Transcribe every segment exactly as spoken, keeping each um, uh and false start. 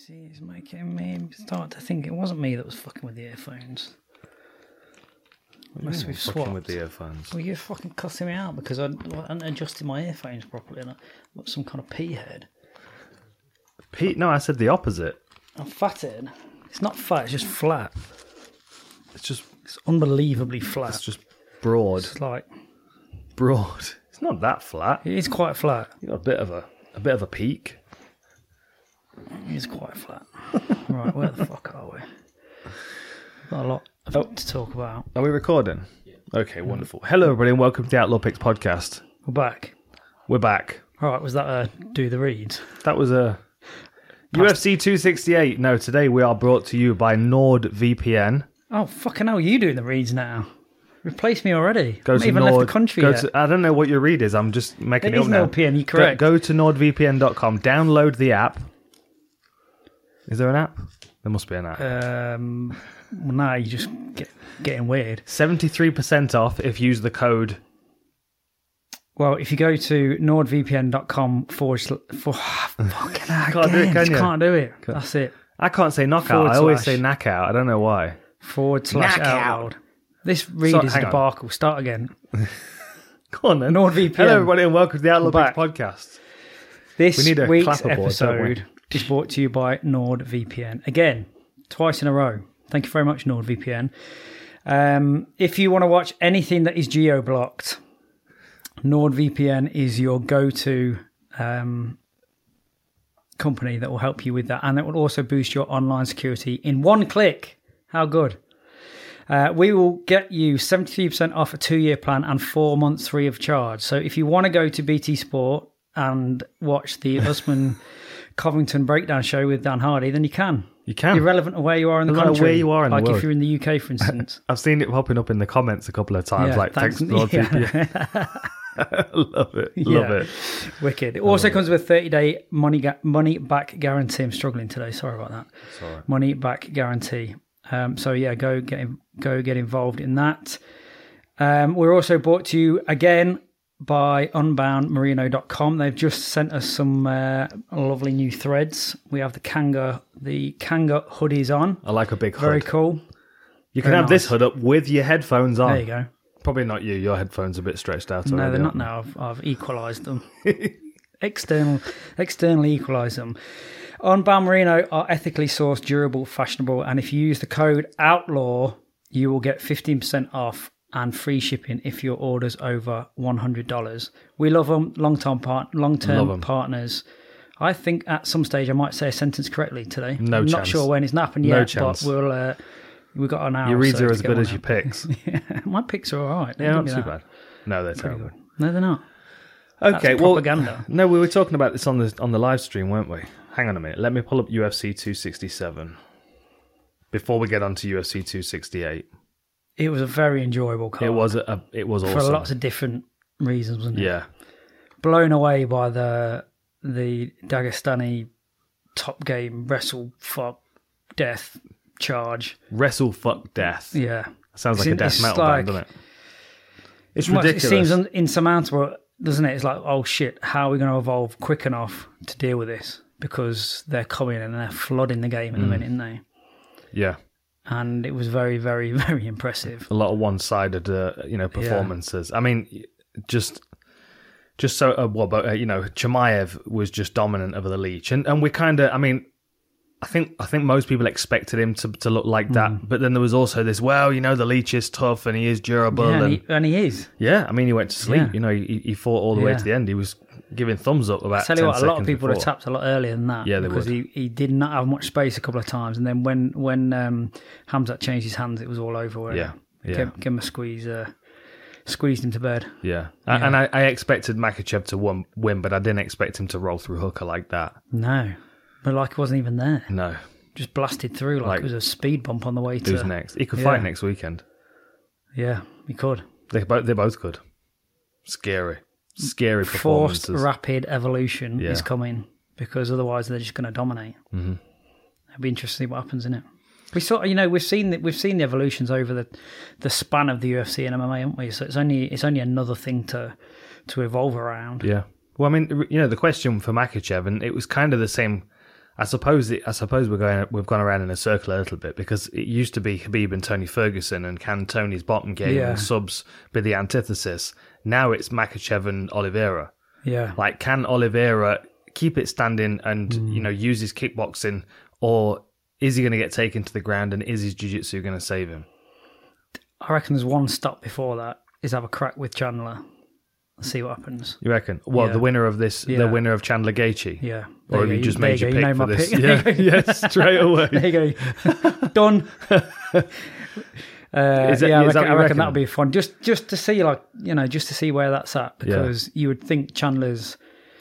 See, it's making me start to think it wasn't me that was fucking with the earphones. Unless we've fucking swapped. with the earphones. Well, you're fucking cussing me out because I hadn't adjusted my earphones properly and I got some kind of pea head. Pete, no, I said the opposite. I'm fatted. It's not fat, it's just flat. It's just, It's unbelievably flat. it's just broad. It's like, Broad. It's not that flat. it is quite flat. You got a bit of a, a bit of a peak. It is quite flat. Right, where the fuck are we? We've got a lot of Oh. to talk about. Are we recording? Yeah. Okay, wonderful. Hello, everybody, and welcome to the Outlaw Picks podcast. We're back. We're back. All right, was that a do the reads? That was a U F C two sixty-eight. No, today we are brought to you by NordVPN. Oh, fucking hell, you doing the reads now. Replace me already. Go I haven't to even Nord, left the country go yet. to, I don't know what your read is. I'm just making It it, is up now. N L P N, you're Go, correct. go to nord v p n dot com. Download the app. Is there an app? There must be an app. Um, well, now you're just get, getting weird. seventy-three percent off if you use the code. Well, if you go to nordvpn.com forward slash... For, fucking hell, Can't do it, again, can you? Can't do it. That's it. I can't say knockout. Forward I always slash. say knockout. I don't know why. Forward slash Knockout. out loud. This read So- is a hang on. debacle. Start again. Go on then. NordVPN. Hello, everybody, and welcome to the Outlaw We're Picks podcast. This We need a week's clapper board, don't episode is brought to you by NordVPN. Again, twice in a row. Thank you very much, NordVPN. Um, if you want to watch anything that is geo-blocked, NordVPN is your go-to um, company that will help you with that. And it will also boost your online security in one click. How good. Uh, we will get you seventy-three percent off a two-year plan and four months free of charge. So if you want to go to B T Sport and watch the Usman Covington breakdown show with Dan Hardy, then you can. You can. Irrelevant of where you are in the Doesn't matter country. where you are in the like world. if you're in the U K, for instance. I've seen it popping up in the comments a couple of times, Yeah, like thanks. thanks to NordVPN. Love it. Love Yeah. it. Wicked. It also comes with a thirty-day money ga- money back guarantee. I'm struggling today. Sorry about that. Sorry. Money back guarantee. Um, so yeah, go get in, go get involved in that. Um, we're also brought to you again by unbound merino dot com. They've just sent us some uh, lovely new threads. We have the Kanga the Kanga hoodies on. I like a big Very hood. cool. You can very have this nice. hood up with your headphones on. There you go. Probably not you. Your headphones are a bit stretched out No, already. they're not aren't they? now. I've, I've equalised them. External, externally equalise them. Unbound Merino are ethically sourced, durable, fashionable, and if you use the code OUTLAW, you will get fifteen percent off and free shipping if your order's over one hundred dollars. We love them, long-term, part, long-term Love 'em. partners. I think at some stage I might say a sentence correctly today. No I'm not chance. sure when it's happened No yet, chance. but we'll, uh, we've got an hour Your or reads so are to as get good one as your out. picks. My picks are all right. Yeah, Don't not give too me that. bad. No, they're Pretty terrible. good. No, they're not. Okay, That's well, propaganda. no, we were talking about this on the on the live stream, weren't we? Hang on a minute. Let me pull up U F C two sixty-seven before we get on to U F C two sixty-eight. It was a very enjoyable card. It was a, a it was for awesome. lots of different reasons, wasn't it? Yeah, Blown away by the the Dagestani top game wrestle fuck death charge. wrestle fuck death. Yeah, Sounds like It's a in- death it's metal like- band, doesn't it? It's Well, ridiculous. It seems un- insurmountable, doesn't it? It's like, oh shit, how are we going to evolve quick enough to deal with this? Because they're coming and they're flooding the game at Mm. the minute, aren't they? yeah, And it was very, very, very impressive. a lot of one-sided, uh, you know, performances. I mean, just, just so uh, what about uh, you know, Chimaev was just dominant over the Leech, and and we kind of, I mean, I think I think most people expected him to to look like that, Mm. but then there was also this, well, you know, the Leech is tough and he is durable, Yeah, and, and he, and he is. yeah, I mean, he went to sleep. Yeah. You know, he, he fought all the way Yeah. to the end. He was giving thumbs up about. Tell you ten what, a lot of seconds people would have before. tapped a lot earlier than that. Yeah, they because would. he, he did not have much space a couple of times, and then when when um, Hamzat changed his hands, it was all over. Where Yeah, yeah. Give, give him a squeeze, uh, squeezed him to bed. Yeah, Yeah. and I, I expected Makachev to win, win, but I didn't expect him to roll through Hooker like that. No, but like he wasn't even there. No, Just blasted through like, Like- it was a speed bump on the way to. who's next? He could Yeah. fight next weekend. Yeah, he could. They both they both could. Scary, scary Forced performances. rapid evolution Yeah. is coming because otherwise they're just going to dominate. Mm-hmm. It'll be interesting to see what happens in it. We saw, you know, we've seen the, we've seen the evolutions over the the span of the U F C and M M A, haven't we? So it's only it's only another thing to to evolve around. Yeah. Well, I mean, you know, the question for Makachev, and it was kind of the same. I suppose it, I suppose we're going we've gone around in a circle a little bit because it used to be Khabib and Tony Ferguson, and can Tony's bottom game Yeah. and subs be the antithesis? Now it's Makhachev and Oliveira. Yeah. Like, can Oliveira keep it standing and Mm. you know use his kickboxing, or is he going to get taken to the ground, and is his jiu-jitsu going to save him? I reckon there's one stop before that is have a crack with Chandler. See what happens. You reckon? Well, Yeah. the winner of this, Yeah. the winner of Chandler Gaethje. Yeah. Or have There you go. just There made you your go. You pick know for my this? pick. Yeah, yeah, straight away. There you go. Done. Uh, Is that- yeah, I is that reckon, what I you reckon reckon? that'll be fun. Just, just to see, like, you know, just to see where that's at, because you would think Chandler's,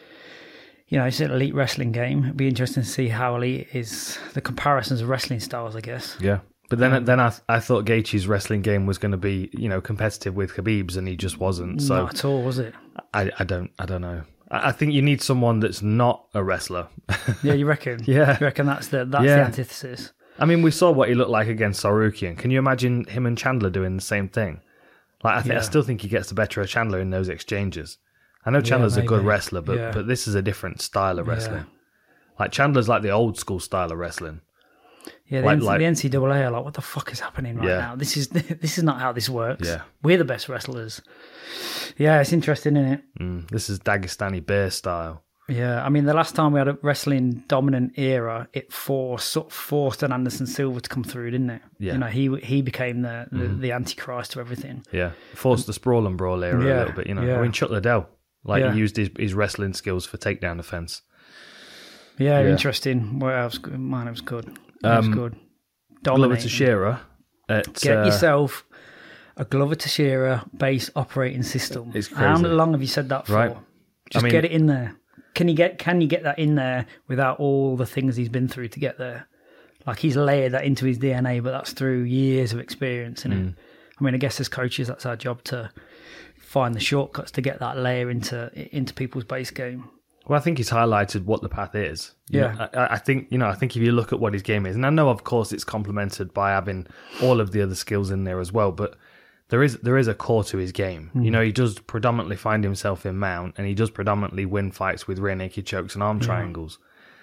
you know, it's an elite wrestling game. It'd be interesting to see how elite is the comparisons of wrestling styles, I guess. Yeah. But then, Um, then I, I thought Gaethje's wrestling game was going to be, you know, competitive with Khabib's, and he just wasn't. So Not at all, was it? I, I don't, I don't know. I, I think you need someone that's not a wrestler. Yeah, you reckon? Yeah. You reckon that's the that's Yeah. the antithesis? I mean, we saw what he looked like against Sarukian. Can you imagine him and Chandler doing the same thing? Like, I think, I Yeah. still think he gets the better of Chandler in those exchanges. I know Chandler's a good maybe. wrestler, but Yeah. but this is a different style of Yeah. wrestling. Like, Chandler's like the old school style of wrestling. Yeah, the, Like- N- like- the N C double A are like, what the fuck is happening right Yeah. now? This is this is not how this works. Yeah. We're the best wrestlers. Yeah, it's interesting, isn't it? Mm, this is Dagestani bear style. Yeah, I mean, the last time we had a wrestling dominant era, it forced sort of forced an Anderson Silva to come through, didn't it? Yeah. You know, he he became the the, the antichrist to everything. Yeah, forced the sprawl and brawl era Yeah, a little bit. You know, yeah. I mean, Chuck Liddell, like Yeah. he used his, his wrestling skills for takedown defense. Yeah, Yeah. interesting. What else? Man, it was good. It was Um, good. Glover Dominating. Teixeira at Get uh, yourself a Glover Teixeira base operating system. It's How crazy. long have you said that for? Right. Just I mean- get it in there. Can you get Can you get that in there without all the things he's been through to get there? Like, he's layered that into his D N A, but that's through years of experience. In Mm. it. I mean, I guess as coaches, that's our job to find the shortcuts to get that layer into into people's base game. Well, I think he's highlighted what the path is. You Yeah. know, I, I think you know. I think if you look at what his game is, and I know, of course, it's complemented by having all of the other skills in there as well. But there is there is a core to his game. Hmm. You know, he does predominantly find himself in mount, and he does predominantly win fights with rear naked chokes and arm triangles.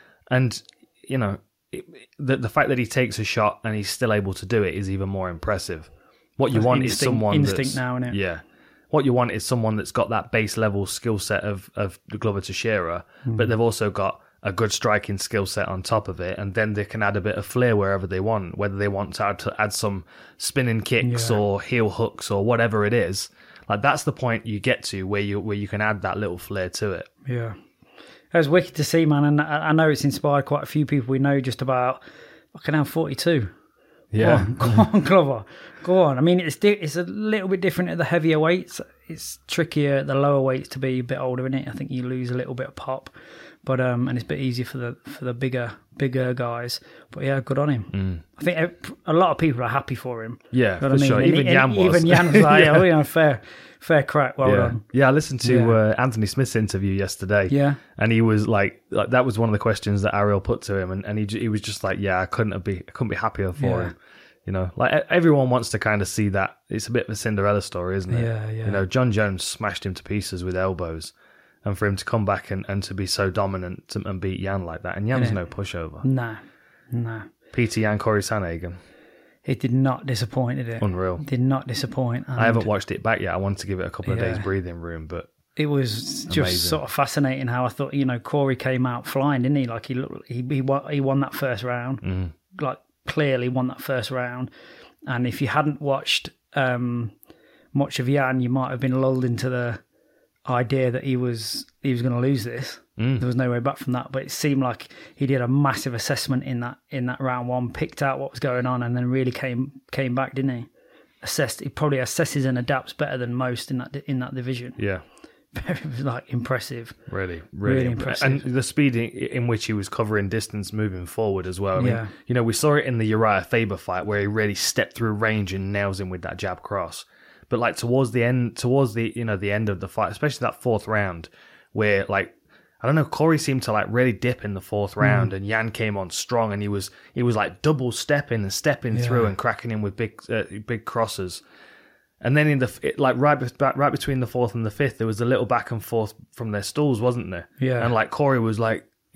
And you know, it, the the fact that he takes a shot and he's still able to do it is even more impressive. What you That's want is instinct- someone instinct that's, now, innit? Yeah. What you want is someone that's got that base level skill set of, of the Glover Teixeira, Hmm. but they've also got a good striking skill set on top of it, and then they can add a bit of flair wherever they want, whether they want to add, to add some spinning kicks Yeah. or heel hooks or whatever it is. Like, that's the point you get to where you where you can add that little flair to it. Yeah. It was wicked to see, man. And I I know it's inspired quite a few people we know just about, fucking hell, forty-two. Yeah. Go on, go on, Glover. Go on. I mean, it's di- it's a little bit different at the heavier weights. It's trickier at the lower weights to be a bit older in it. I think you lose a little bit of pop, but um, and it's a bit easier for the for the bigger bigger guys. But yeah, good on him. Mm. I think ev- a lot of people are happy for him. Yeah, You know for what I mean? sure. And- Even and Jan was. Even Jan was like, Yeah. oh, you know, fair fair crack. Well yeah. done. Yeah, I listened to Yeah. uh, Anthony Smith's interview yesterday. Yeah. And he was like, like, that was one of the questions that Ariel put to him, and, and he j- he was just like, yeah, I couldn't have be, I couldn't be happier for Yeah. him. You know, like e- everyone wants to kind of see that. It's a bit of a Cinderella story, isn't it? Yeah, yeah. You know, John Jones smashed him to pieces with elbows, and for him to come back and, and to be so dominant to, and beat Jan like that, and Jan's Yeah. no pushover. No, no. P T Jan, Corey Sanhagen, It did not disappoint, did it? unreal. Did not disappoint. I haven't watched it back yet. I wanted to give it a couple of Yeah. days breathing room, but It was just Amazing. sort of fascinating how I thought, you know, Corey came out flying, didn't he? Like he looked, he he won, he won that first round, mm, like clearly won that first round. And if you hadn't watched um, much of Jan, you might have been lulled into the idea that he was he was going to lose this. mm, There was no way back from that. But it seemed like he did a massive assessment in that in that round one, picked out what was going on, and then really came came back, didn't he? Assessed. He probably assesses and adapts better than most in that in that division. yeah. Very like impressive. Really, really, Really impressive. impressive. And the speed in, in which he was covering distance moving forward as well. I mean, Yeah. you know, we saw it in the Uriah Faber fight where he really stepped through range and nails him with that jab cross. But like towards the end, towards the, you know, the end of the fight, especially that fourth round where like, I don't know, Corey seemed to like really dip in the fourth round, and Jan came on strong, and he was, he was like double stepping and stepping Yeah. through and cracking him with big, uh, big crosses. And then in the it, like right be- right between the fourth and the fifth, there was a little back and forth from their stools, wasn't there? Yeah. And like Corey was like,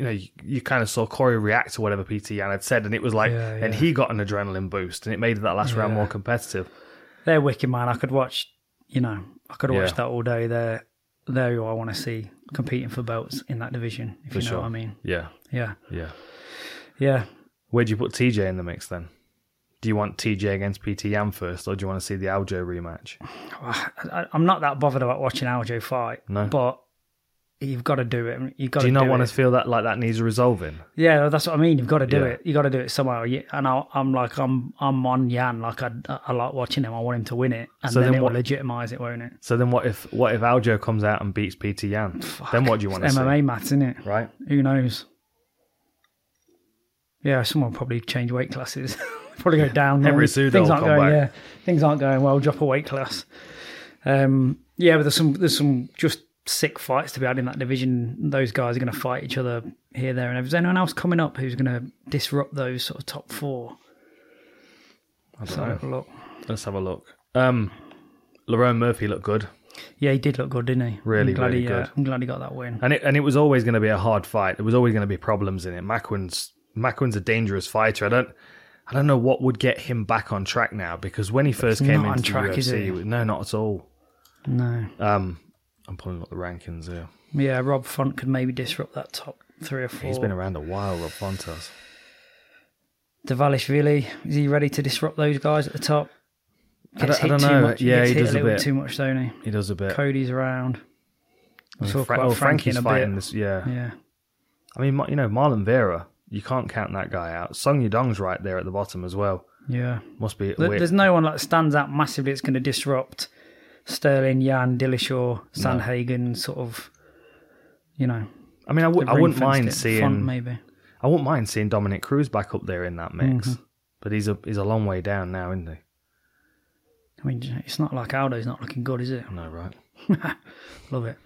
you know, you, you kind of saw Corey react to whatever P T Yan had said, and it was like, Yeah, yeah. and he got an adrenaline boost, and it made that last round Yeah. more competitive. They're wicked, man. I could watch, you know, I could watch Yeah. that all day. They're, they're who I want to see competing for belts in that division, if For you know sure. what I mean. Yeah, Yeah. yeah. Yeah. Where'd you put T J in the mix then? Do you want T J against P T Yan first, or do you want to see the Aljo rematch? I, I'm not that bothered about watching Aljo fight, No. but you've got to do it. You've got Do you to not do want it. to feel that like that needs resolving? Yeah, that's what I mean. You've got to do Yeah. it. You got to do it somehow. Yeah, and I, I'm like, I'm, I'm on Yan. Like I, I like watching him. I want him to win it, and So then, then it will what- legitimize it, won't it? So then, what if what if Aljo comes out and beats P T Yan? Then what do you want to M see? M A match, isn't it? Right? Who knows? Yeah, someone will probably change weight classes. Probably go down. Henry Then. Cejudo Things will aren't come going. back. Yeah, things aren't going well. Drop a weight class. Um, yeah, but there's some there's some just sick fights to be had in that division. Those guys are going to fight each other here, there, and if there's anyone else coming up who's going to disrupt those sort of top four. I don't So know. have a look. Let's have a look. Um, Lerone Murphy looked good, Yeah, he did look good, didn't he? Really, I'm glad really he, good. Uh, I'm glad he got that win. and it and it was always going to be a hard fight. There was always going to be problems in it. Macwin's Macwin's a dangerous fighter. I don't. I don't know what would get him back on track now, because when he first He's came not into on track, the U F is C, he? he was- no, not at all. No. Um, I'm pulling up the rankings here. Yeah, Rob Font could maybe disrupt that top three or four. He's been around a while, Rob Fontas. Davalishvili, is he ready to disrupt those guys at the top? I Gets don't, I hit don't too know. much. Yeah, gets he hit does a a little bit. bit too much, don't he? He does a bit. Cody's around. We'll talk Fra- about oh, Frankie Frankie's in a fighting bit. this. Yeah. Yeah. I mean, you know, Marlon Vera. You can't count that guy out. Song Yudong's right there at the bottom as well. Yeah. Must be. There- weird. There's no one that stands out massively that's going to disrupt Sterling, Jan, Dillashaw, Sandhagen, sort of, you know. I mean, I, w- the I wouldn't ring-fenced mind it. seeing. Font, maybe. I wouldn't mind seeing Dominic Cruz back up there in that mix, Mm-hmm. but he's a he's a long way down now, isn't he? I mean, it's not like Aldo's not looking good, is it? No, right. Love it.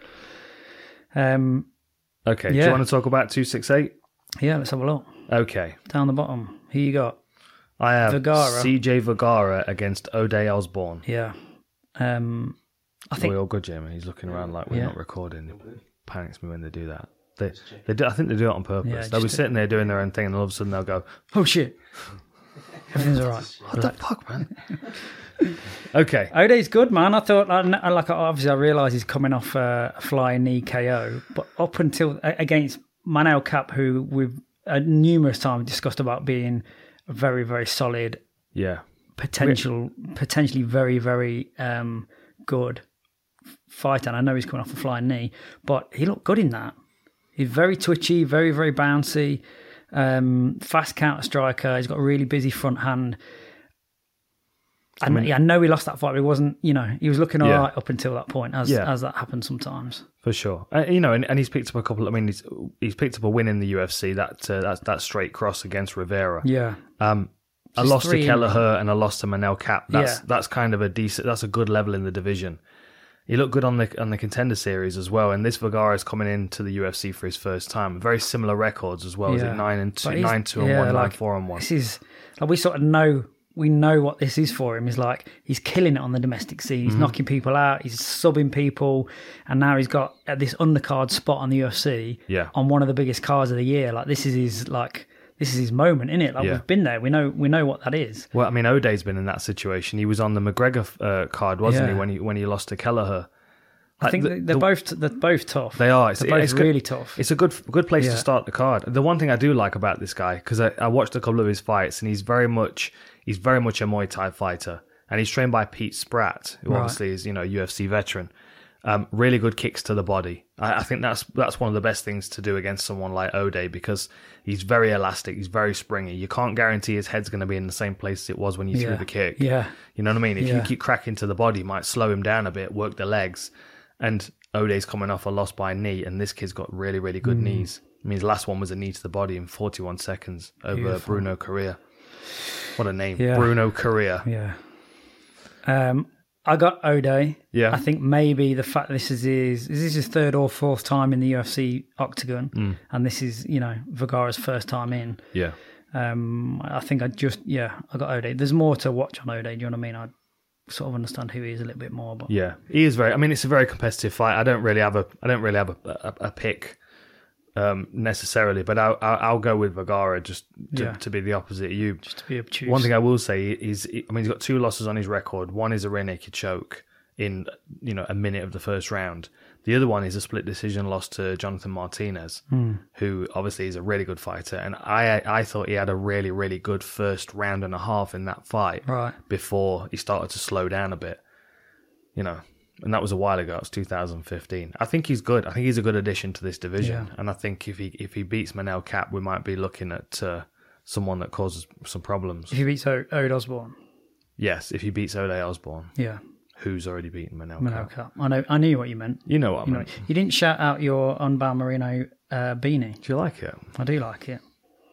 Um, Okay. Do Yeah. you want to talk about two six eight? yeah, let's have a look. Okay. Down the bottom. Who you got? I have Vergara. C J Vergara against O'Day Osborne. Yeah. Um, I Are think we all good, Jamie? He's looking around like we're Yeah. not recording. It panics me when they do that. They, they do, I think they do it on purpose. Yeah, They'll be just to- sitting there doing their own thing, and all of a sudden they'll go, Oh shit! Everything's all right. "What the fuck, man?" Okay. O'Day's good, man. I thought, I- I- like, obviously, I realise he's coming off uh, a flying knee K O, but up until against Manel Cap, who we've uh, numerous times discussed about being a very, very solid, Yeah. potential, potentially very, very um, good fighter. And I know he's coming off a flying knee, but he looked good in that. He's very twitchy, very, very bouncy, um, fast counter striker. He's got a really busy front hand. I, mean, I know he lost that fight, but he wasn't, you know, he was looking all Yeah. right up until that point, as Yeah. as that happens sometimes. For sure, uh, you know, and, and he's picked up a couple. I mean, he's he's picked up a win in the U F C. That uh, that that straight cross against Rivera. Yeah. Um, a Just loss to three in- Kelleher and a loss to Manel Cap. That's Yeah. that's kind of a decent. That's a good level in the division. He looked good on the on the contender series as well. And this Vergara is coming into the U F C for his first time. Very similar records as well. Is Yeah. it nine and two, But he's- nine two and yeah, one, nine like, four and one? This is, like, we sort of know, we know what this is for him. He's like, he's killing it on the domestic scene. Mm-hmm. He's knocking people out. He's subbing people. And now he's got uh, this undercard spot on the U F C Yeah. on one of the biggest cards of the year. Like, this is his, like, this is his moment, isn't it? Like, Yeah. we've been there. We know, we know what that is. Well, I mean, O'Day's been in that situation. He was on the McGregor uh, card, wasn't Yeah. he? When he when he lost to Kelleher. I think the- they're the- both they're both tough. They are. It's, They're both it's good- really tough. It's a good good place Yeah. to start the card. The one thing I do like about this guy, because I, I watched a couple of his fights, and he's very much he's very much a Muay Thai fighter, and he's trained by Pete Spratt, who Right. obviously is you know U F C veteran. Um, really good kicks to the body. I, I think that's that's one of the best things to do against someone like O'Day, because he's very elastic, he's very springy. You can't guarantee his head's going to be in the same place as it was when you Yeah. threw the kick. Yeah. You know what I mean? If Yeah. you keep cracking to the body, it might slow him down a bit, work the legs. And O'Day's coming off a loss by knee, and this kid's got really, really Mm. good knees. I mean, his last one was a knee to the body in forty-one seconds over Beautiful. Bruno Correa. What a name. Yeah. Bruno Correa. Yeah. Um, I got O'Day. Yeah. I think maybe the fact this is his this is his third or fourth time in the U F C octagon, Mm. and this is you know Vergara's first time in. Yeah. Um, I think I just yeah I got O'Day. There's more to watch on O'Day. Do you know what I mean? I sort of understand who he is a little bit more, but Yeah. He is very, I mean, it's a very competitive fight. I don't really have a, I don't really have a, a, a pick. um, necessarily, but I'll, I'll, I'll go with Vergara just to, Yeah. to be the opposite of you. Just to be obtuse. One thing I will say is, I mean, he's got two losses on his record. One is a rear naked choke in, you know, a minute of the first round. The other one is a split decision loss to Jonathan Martinez, mm. who obviously is a really good fighter. And I I thought he had a really, really good first round and a half in that fight Right. before he started to slow down a bit. You know, and that was a while ago. It was two thousand fifteen. I think he's good. I think he's a good addition to this division. Yeah. And I think if he if he beats Manel Kape, we might be looking at uh, someone that causes some problems. If he beats o- Ode Osborne. Yes, if he beats Ode Osborne, Yeah. who's already beaten Manel Manel Kape. Kape. I know. I knew what you meant. You know what I You know, mean. you didn't shout out your Unbound Merino uh, beanie. Do you like it? I do like it.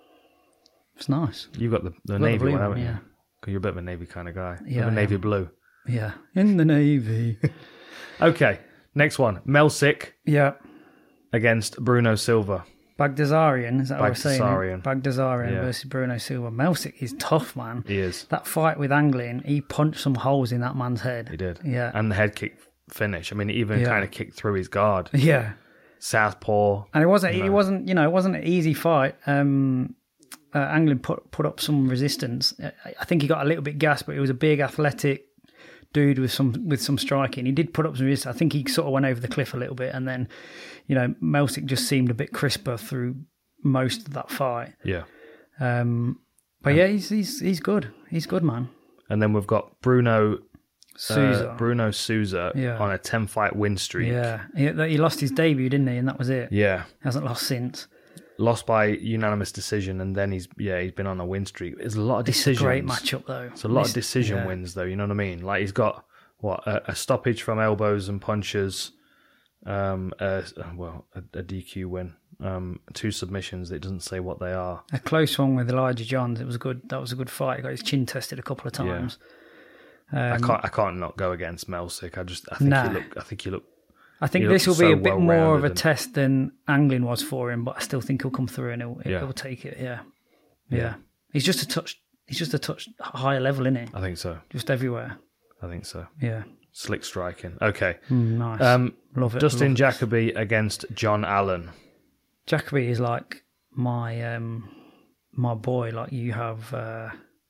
It's nice. You got the, the Got the navy blue one, one, haven't you? yeah. 'Cause you're a bit of a navy kind of guy. Yeah, Yeah, I navy am. blue. Yeah. In the Navy. Okay, next one. Melsick yeah. against Bruno Silva. Bagdasarian, is that what we're saying? Bagdasarian. Bagdasarian Yeah. versus Bruno Silva. Melsick is tough, man. He is. That fight with Anglin, he punched some holes in that man's head. He did. Yeah. And the head kick finish. I mean, he even Yeah. kind of kicked through his guard. Yeah. Southpaw. And it wasn't. You know. It wasn't. You know, it wasn't an easy fight. Um, uh, Anglin put put up some resistance. I, I think he got a little bit gassed, but he was a big, athletic dude with some with some striking. He did put up some resistance. I think he sort of went over the cliff a little bit, and then, you know, Melsick just seemed a bit crisper through most of that fight. Yeah. Um, but yeah, he's he's he's good. He's good, man. And then we've got Bruno Souza. uh, Bruno Souza Yeah. on a ten fight win streak. Yeah, he, he lost his debut, didn't he? And that was it. Yeah. Hasn't lost since. Lost by unanimous decision, and then he's yeah he's been on a win streak. There's a lot of It's decisions. a great matchup, though. It's a lot This- of decision yeah. wins, though. You know what I mean? Like he's got what a, a stoppage from elbows and punches, um, a, well a, a D Q win, um, two submissions. It doesn't say what they are. A close one with Elijah Johns. It was a good. That was a good fight. He got his chin tested a couple of times. I Um, can't I can't not go against Melsick. I just I think Nah. you look I think you look I think he this will looks be so a bit more of a well-rounded and- test than Anglin was for him, but I still think he'll come through and he'll, Yeah. he'll take it. Yeah. yeah, Yeah. He's just a touch. He's just a touch higher level, isn't he? I think so. Just everywhere. I think so. Yeah, Slick striking. Okay. Mm, nice. Um, Love it. Dustin love it. Jacoby against John Allen. Jacoby is like my um my boy. Like you have. Uh,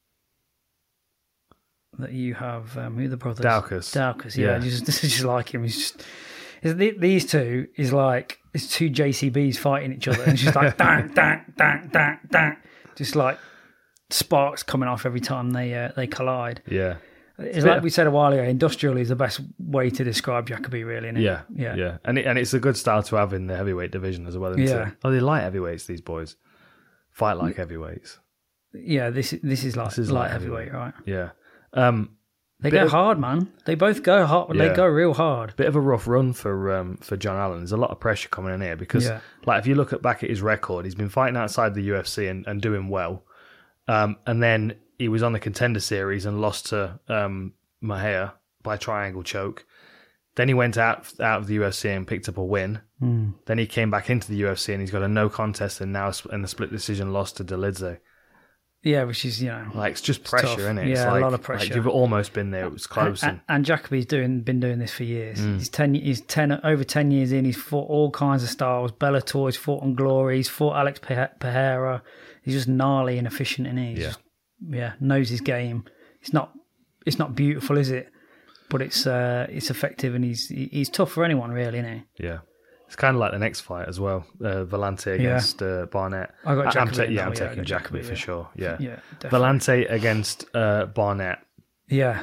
that you have um, who are the brothers? Daukus. Daukus, yeah, Yeah. just, just like him. He's just is the, these two is like it's two J C Bs fighting each other, and it's just like dang, dang, dang, dang, dang, just like sparks coming off every time they uh, they collide. Yeah. It's like we said a while ago. Industrial is the best way to describe Jacoby, really. Isn't it? Yeah, yeah, yeah, and it, and it's a good style to have in the heavyweight division as well. Isn't Yeah. it? Oh, they light heavyweights. These boys fight like heavyweights. yeah. This this is like This is light light heavyweight, heavyweight. right? Yeah, um, They Bit go of- hard, man. They both go hard. They Yeah. go real hard. bit of a rough run for um, for John Allen. There's a lot of pressure coming in here because, Yeah. like, if you look at back at his record, he's been fighting outside the U F C and, and doing well, um, and then he was on the Contender Series and lost to um, Mahia by triangle choke. Then he went out out of the U F C and picked up a win. Mm. Then he came back into the U F C and he's got a no contest and now in the split decision loss to Delidze. Yeah, which is you know Like it's just pressure, tough. isn't it? Yeah, It's a like, lot of like pressure. you've almost been there. It was close. And, And, and Jacoby's doing been doing this for years. Mm. He's ten. He's ten over ten years in. He's fought all kinds of styles. Bellator. He's fought on Glory. He's fought Alex Pe- Pereira. He's just gnarly and efficient, and he's Yeah. just, yeah knows his game. It's not it's not beautiful, is it? But it's uh, it's effective, and he's he's tough for anyone, really, isn't he? yeah. It's kind of like the next fight as well. Uh, Vellante against uh, Barnett. I got I'm Jacoby. ta- in yeah, that I'm one, I taking got Jacoby for yeah. sure. Yeah. Yeah, definitely. Vellante against uh, Barnett. Yeah,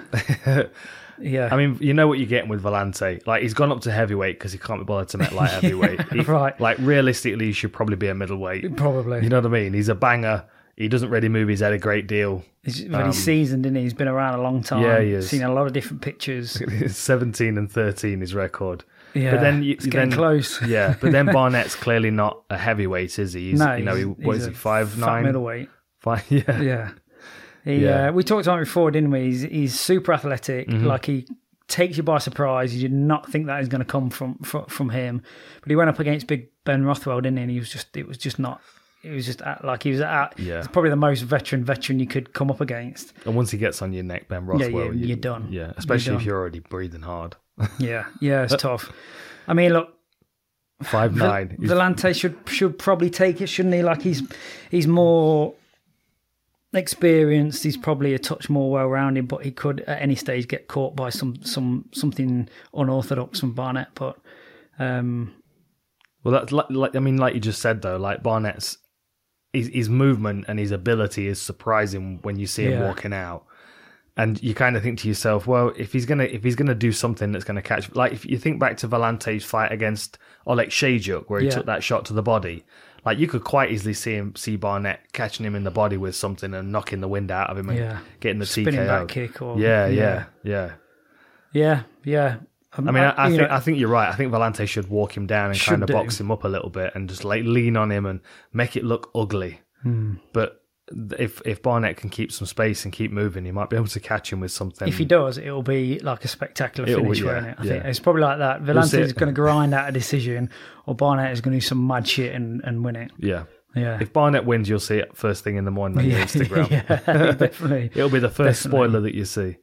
yeah. I mean, you know what you're getting with Vellante. Like, he's gone up to heavyweight because he can't be bothered to make light heavyweight. He- Right. Like, realistically, he should probably be a middleweight. probably. You know what I mean? He's a banger. He doesn't really move his head a great deal. He's really seasoned, isn't he? He's been around a long time. Um, Yeah, he is. Seen a lot of different pictures. seventeen and thirteen his record. Yeah, but then you, it's getting then, close. Yeah, but then Barnett's clearly not a heavyweight, is he? He's, No, you know, he, he's- what he's is a he? Five fat nine, middleweight. five. Yeah, Yeah. He, Yeah. Uh, we talked about it before, didn't we? He's, he's super athletic. Mm-hmm. Like he takes you by surprise. You did not think that is going to come from, from from him. But he went up against Big Ben Rothwell, didn't he? And he was just, it was just not. It was just at, like he was at. Yeah. It's probably the most veteran veteran you could come up against. And once he gets on your neck, Ben Rothwell, yeah, you- you're done. Yeah, especially You're if you're already breathing hard. Yeah, yeah, it's tough. I mean, look, five nine. Vellante should should probably take it, shouldn't he? Like he's he's more experienced. He's probably a touch more well-rounded, but he could at any stage get caught by some some something unorthodox from Barnett. But um, well, that's like, like I mean, like you just said though, like Barnett's his, his movement and his ability is surprising when you see him Yeah. walking out. And you kind of think to yourself, well, if he's gonna if he's gonna do something that's gonna catch, like if you think back to Vallante's fight against Oleg Shayjuk, where he Yeah. took that shot to the body, like you could quite easily see him see Barnett catching him in the body with something and knocking the wind out of him and Yeah. getting the spinning T K O. back kick or Yeah, yeah, yeah. yeah, yeah. Um, I mean, I, I you think know, I think you're right. I think Vellante should walk him down and Should kind of do. box him up a little bit and just like lean on him and make it look ugly. Hmm. But if if Barnett can keep some space and keep moving, he might be able to catch him with something. if he does, it'll be like a spectacular It'll- finish, yeah, won't it? I yeah. think it's probably like that. We'll see Vallante's it. going to grind out a decision, or Barnett is going to do some mad shit and, and win it. yeah. Yeah, If Barnett wins, you'll see it first thing in the morning on your yeah, Instagram. yeah, definitely. It'll be the first Definitely. spoiler that you see.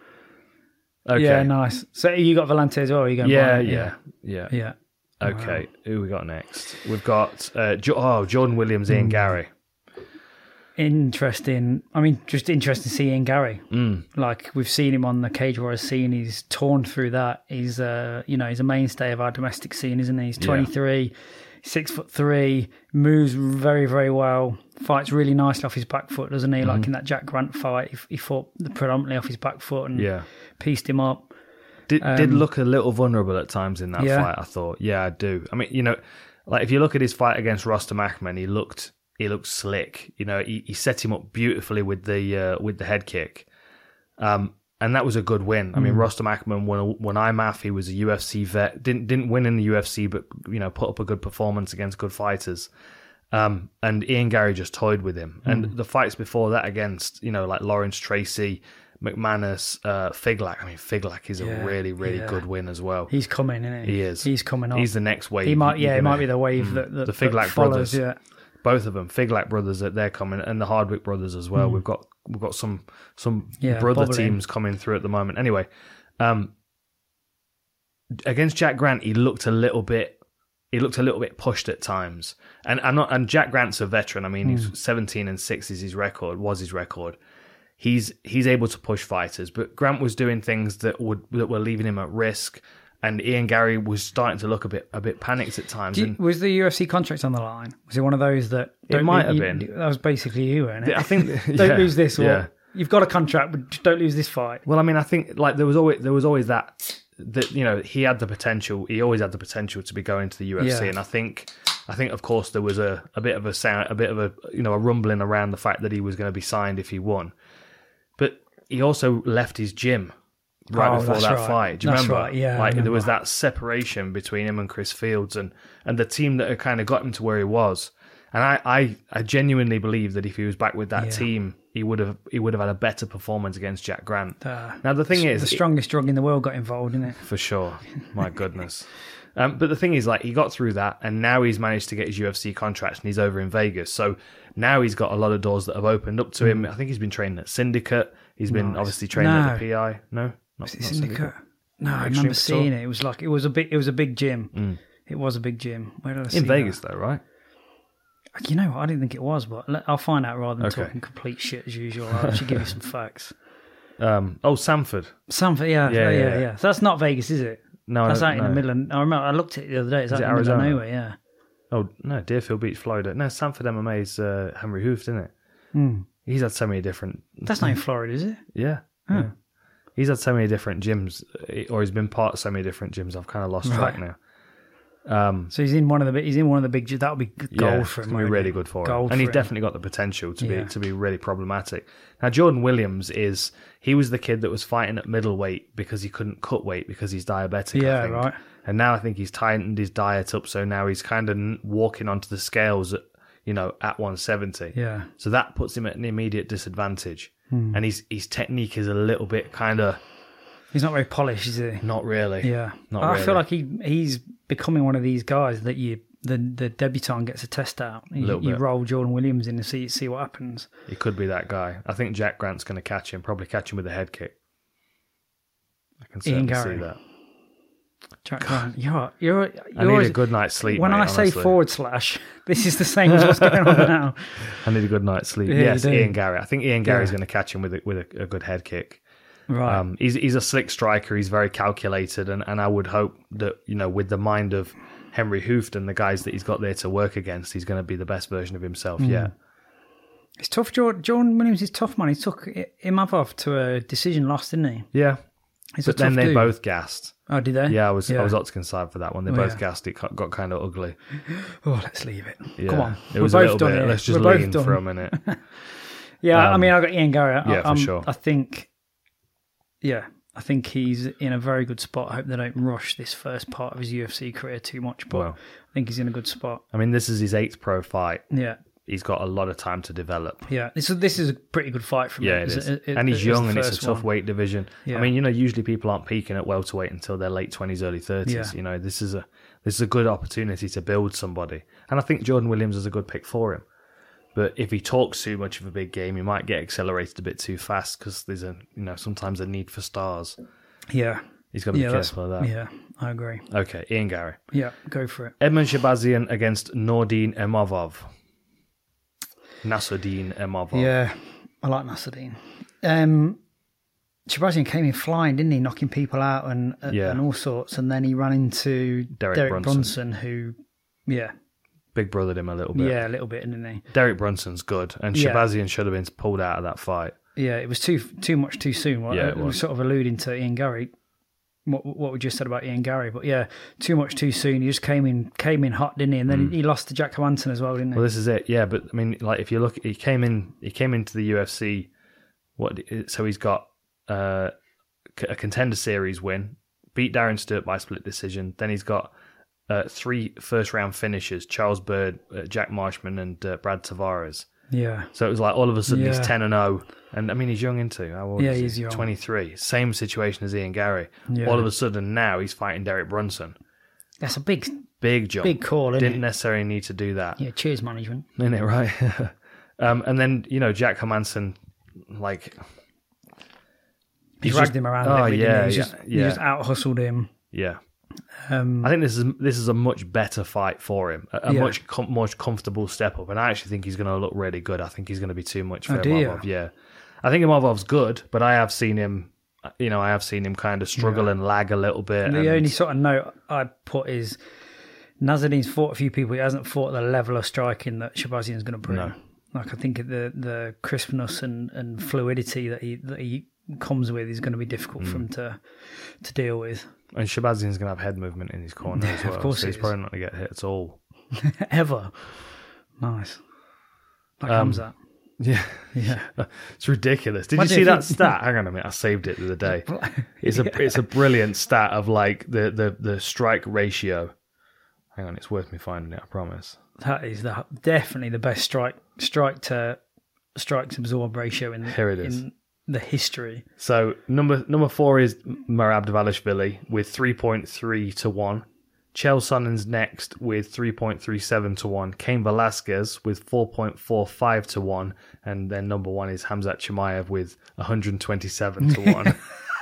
Okay. Yeah, nice. So you got Vellante as well? You going yeah, Barnett? yeah, yeah, yeah. Okay, who we got next? We've got uh, jo- oh Jordan Williams, Hmm. Ian Gary. Interesting. I mean, just interesting to see Ian Gary. Mm. Like we've seen him on the Cage Warriors scene. He's torn through that. He's uh, you know, he's a mainstay of our domestic scene, isn't he? He's twenty-three, six foot three, moves very, very well. Fights really nicely off his back foot, doesn't he? Mm-hmm. Like in that Jack Grant fight, he, he fought predominantly off his back foot and Yeah, pieced him up. did did look a little vulnerable at times in that Um, yeah. fight. I thought, yeah, I do. I mean, you know, like if you look at his fight against Rostam Akhman, he looked he looked slick. You know, he, he set him up beautifully with the uh, with the head kick. Um, and that was a good win. I Mm. mean, Rostam Akhman won won I M A F. He was a U F C vet. Didn't didn't win in the U F C, but you know, put up a good performance against good fighters. Um, and Ian Gary just toyed with him. Mm. And the fights before that against, you know, like Lawrence Tracy, McManus, uh, Figlak. I mean, Figlak is Yeah, a really, really yeah. good win as well. He's coming, isn't he? He is. He's coming on. He's the next wave. he might, yeah, You're it might gonna- be the wave that, that the that Figlak follows. brothers. Yeah, Both of them, Figlak brothers, that they're coming, and the Hardwick brothers as well. We've got we've got some some Hmm. Yeah, brother bubbling. teams coming through at the moment. Anyway, um, against Jack Grant, he looked a little bit he looked a little bit pushed at times, and and, not, and Jack Grant's a veteran. I mean, Hmm. he's seventeen and six is his record, was his record. He's he's able to push fighters, but Grant was doing things that would that were leaving him at risk. And Ian Gary was starting to look a bit a bit panicked at times. Do you- and was the U F C contract on the line? Was it one of those that It might have you- been. That was basically you, wasn't it? I think don't yeah, lose this. Or yeah. you've got a contract, but just don't lose this fight. Well, I mean, I think like there was always there was always that that you know he had the potential. He always had the potential to be going to the U F C, Yeah. and I think I think of course there was a, a bit of a sound, a bit of a you know a rumbling around the fact that he was going to be signed if he won, but he also left his gym right Oh, before that's that right. fight. Do you That's remember? right, yeah, I like there was remember. that separation between him and Chris Fields, and and the team that had kind of got him to where he was. And I, I, I genuinely believe that if he was back with that Yeah. team, he would have he would have had a better performance against Jack Grant. Uh, Now the thing is, the strongest drug in the world got involved in it. for sure. My goodness. Um, but the thing is, like, he got through that, and now he's managed to get his U F C contract, and he's over in Vegas. So now he's got a lot of doors that have opened up to him. I think he's been training at Syndicate. He's been Nice. obviously training No. at the P I. No, not, Was it not Syndicate? No, I Extreme remember Couture? seeing it. It was like it was a big. It was a big gym. It was a big gym. Where did I see In Vegas, that? though, right? You know what? I didn't think it was, but let- I'll find out rather than Okay. talking complete shit as usual. I'll actually give you some facts. Um, oh, Sanford. Something, yeah, Yeah, yeah, yeah, yeah, yeah. So that's not Vegas, is it? No, That's no, out in no. the middle. Of, I remember I looked at it the other day. It's Is out it in the middle of Arizona? nowhere. Yeah. Oh, no, Deerfield Beach, Florida. No, Sanford M M A is uh, Henry Hooft, isn't it? He's had so many different... That's not in Florida, is it? Yeah. yeah. He's had so many different gyms, or he's been part of so many different gyms, I've kind of lost track Right. now. Um, So he's in one of the big- he's in one of the big. That would be good gold yeah, for it's him. gonna be won't really it? good for him, Gold and for he's him. definitely got the potential to Yeah. be to be really problematic. Now, Jordan Williams is he was the kid that was fighting at middleweight because he couldn't cut weight because he's diabetic. I Yeah, think. right. And now I think he's tightened his diet up, so now he's kind of walking onto the scales at you know at one seventy. Yeah. So that puts him at an immediate disadvantage, Hmm. and his his technique is a little bit kind of He's not very polished, is he? not really. Yeah. Not I really. feel like he he's becoming one of these guys that you the the debutant gets a test out. You, Little you bit. roll Jordan Williams in and see see what happens. He could be that guy. I think Jack Grant's going to catch him, probably catch him with a head kick. I can Ian certainly see Gary. that. Jack Grant, you're you're. you're I need always, a good night's sleep. When mate, I say honestly. forward slash, this is the same as what's going on now. I need a good night's sleep. Yeah, yes, you do. Ian Gary. I think Ian Gary's Yeah. going to catch him with a, with a, a good head kick. Right. Um, he's he's a slick striker. He's very calculated, and, and I would hope that, you know, with the mind of Henry Hooft and the guys that he's got there to work against, he's going to be the best version of himself. Mm. Yeah. It's tough. John, John Williams is tough, man. He took Imavov to a decision loss, didn't he? Yeah. He's But a tough then they dude. both gassed. Oh, did they? Yeah, I was Yeah. I was Otkin's side for that one. They Oh, both yeah. gassed. It got, got kind of ugly. Oh, let's leave it. Yeah. Come on. It was We're a both little done bit. here. Let's just We're both lean done. for a minute. Yeah, I Um, mean, I got Ian Gary. I, yeah, for I'm- sure. I think, yeah, I think he's in a very good spot. I hope they don't rush this first part of his U F C career too much, but Well. I think he's in a good spot. I mean, this is his eighth pro fight. Yeah, He's got a lot of time to develop. yeah. This is this is a pretty good fight for me. Yeah, it It's- is. it- it- and he's it's young, the and it's a first tough one. weight division. Yeah. I mean, you know, usually people aren't peaking at welterweight until their late twenties, early thirties. Yeah. You know, this is a this is a good opportunity to build somebody, and I think Jordan Williams is a good pick for him. But if he talks too much of a big game, he might get accelerated a bit too fast because there's a you know sometimes a need for stars. Yeah, He's got to be yeah, that's- careful of that. yeah. I agree. Okay, Ian Gary, Yeah, go for it. Edmund Shabazian against Nordin Emavov. Nasruddin Emavov. Yeah, I like Nasruddin. Um, Shabazian came in flying, didn't he? Knocking people out and and, Yeah. and all sorts. And then he ran into Derek Derek, Brunson. Brunson. who, yeah, Big brothered him a little bit. yeah, a little bit, didn't he? Derek Brunson's good, and Yeah. Shabazian should have been pulled out of that fight. Yeah, it was too too much too soon. Well, Yeah, it it was was. sort of alluding to Ian Gary. What what we just said about Ian Gary, but yeah, too much too soon. He just came in came in hot, didn't he? And then he lost to Jack Hermanson as well, didn't he? Well, this is it, yeah. But I mean, like if you look, he came in, he came into the U F C. What? So he's got uh, a contender series win, beat Darren Sturt by split decision. Then he's got uh, three first round finishes: Charles Bird, uh, Jack Marshman, and uh, Brad Tavares. yeah, So it was like all of a sudden he's Yeah. ten and zero, and I mean he's young into how old Yeah, is he? he's young. twenty three. Same situation as Ian Gary. Yeah. All of a sudden now he's fighting Derek Brunson. that's a big Big jump. big call, isn't Didn't it? necessarily need to do that. Yeah, cheers management. Isn't it, right? um, and then, you know, Jack Hermanson, like... He he's dragged just- him around. Oh, a bit, yeah, didn't he? He yeah, just, he yeah. just out hustled him. Yeah. Um, I think this is this is a much better fight for him. A, a Yeah. much com- more comfortable step up. And I actually think he's going to look really good. I think he's going to be too much for Oh, do you? Imavov. Yeah. I think Imavov's good, but I have seen him, you know, I have seen him kind of struggle and lag a little bit. the and- only sort of note I'd put is Nazarin's fought a few people. He hasn't fought the level of striking that Shabazian's going to bring. No. Like I think the the crispness and, and fluidity that he that he comes with is going to be difficult Mm. for him to to deal with. And Shabazian's going to have head movement in his corner as Of well. course so he he's is. probably not going to get hit at all. Ever. Nice. Like Um, Hamzat. Yeah. Yeah. It's ridiculous. Did Imagine you see if that he- stat? Hang on a minute, I saved it the other day. It's a it's a brilliant stat of like the, the, the strike ratio. Hang on, it's worth me finding it, I promise. That is the, definitely the best strike strike to strike to absorb ratio in Here it is. in the history. So number number four is Merab Dvalishvili with three point three to one. Chael Sonnen's next with three point three seven to one. Cain Velasquez with four point four five to one. And then number one is Hamzat Chimaev with one hundred twenty-seven to one.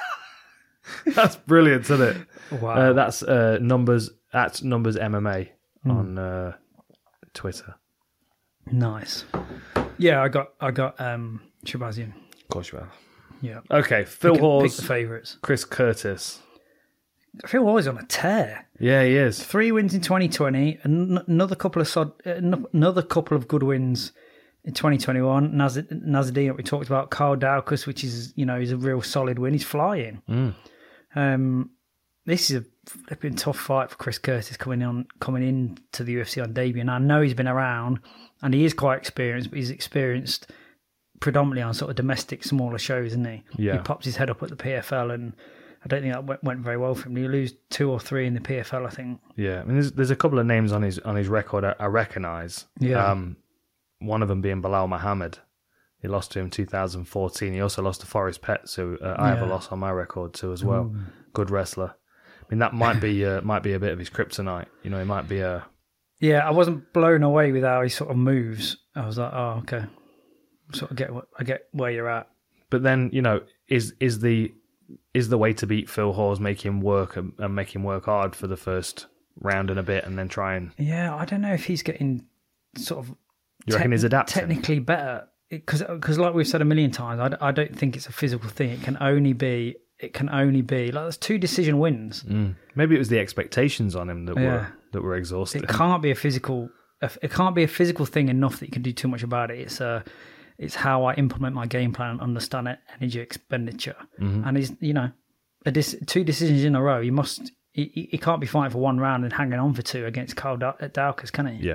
That's brilliant, isn't it? Wow. Uh, that's uh, numbers at numbers M M A Hmm. on uh, Twitter. Nice. Yeah, I got I got um Shabazian. Of course you have. Yeah. Okay, Phil Pick, pick Hawes, the favourites. Chris Curtis. Phil Hawes on a tear. Yeah, he is. Three wins in twenty twenty. An- another couple of sod, uh, n- another couple of good wins in twenty twenty-one. Naz- Nazaddin, that we talked about. Carl Daukus, which is you know is a real solid win. He's flying. Mm. Um, this is a flipping tough fight for Chris Curtis coming on coming into the U F C on debut. And I know he's been around and he is quite experienced, but he's experienced predominantly on sort of domestic smaller shows, isn't he? Yeah. He pops his head up at the P F L, and I don't think that went, went very well for him. He lose two or three in the P F L, I think. Yeah, I mean, there's, there's a couple of names on his on his record I, I recognise. Yeah. Um, one of them being Bilal Muhammad. He lost to him in two thousand fourteen. He also lost to Forrest Petts, who uh, I have a Yeah. loss on my record too as well. Good wrestler. I mean, that might be uh, might be a bit of his kryptonite. You know, he might be a Yeah, I wasn't blown away with how he sort of moves. I was like, oh, okay. Sort of get what I get where you're at. But then, you know, is is the is the way to beat Phil Hawes make him work and, and make him work hard for the first round and a bit, and then try and yeah, I don't know if he's getting sort of you reckon he's adapting technically better because because like we've said a million times, I, I don't think it's a physical thing. It can only be it can only be like there's two decision wins. Mm. Maybe it was the expectations on him that Yeah. were that were exhausting. It can't be a physical. It can't be a physical thing enough that you can do too much about it. It's uh, it's how I implement my game plan and understand it, energy expenditure. Mm-hmm. And he's you know, a dis- two decisions in a row. You must. He, he can't be fighting for one round and hanging on for two against Kyle Daukaus, can he? Yeah.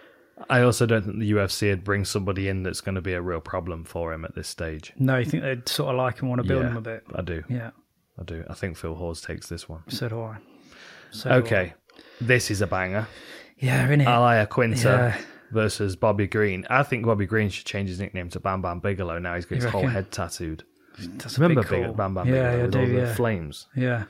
I also don't think the U F C would bring somebody in that's going to be a real problem for him at this stage. No, you think they'd sort of like him, want to build Yeah, him a bit. I do. Yeah, I do. I think Phil Hawes takes this one. so do I. So do Okay. This is a banger. I. Yeah, innit? Alaya Quinta Yeah. versus Bobby Green. I think Bobby Green should change his nickname to Bam Bam Bigelow now. He's got You his whole reckon? head tattooed. That's a Remember big call. Big, Bam Bam Yeah, Bigelow I with do, all the yeah. flames? Yeah.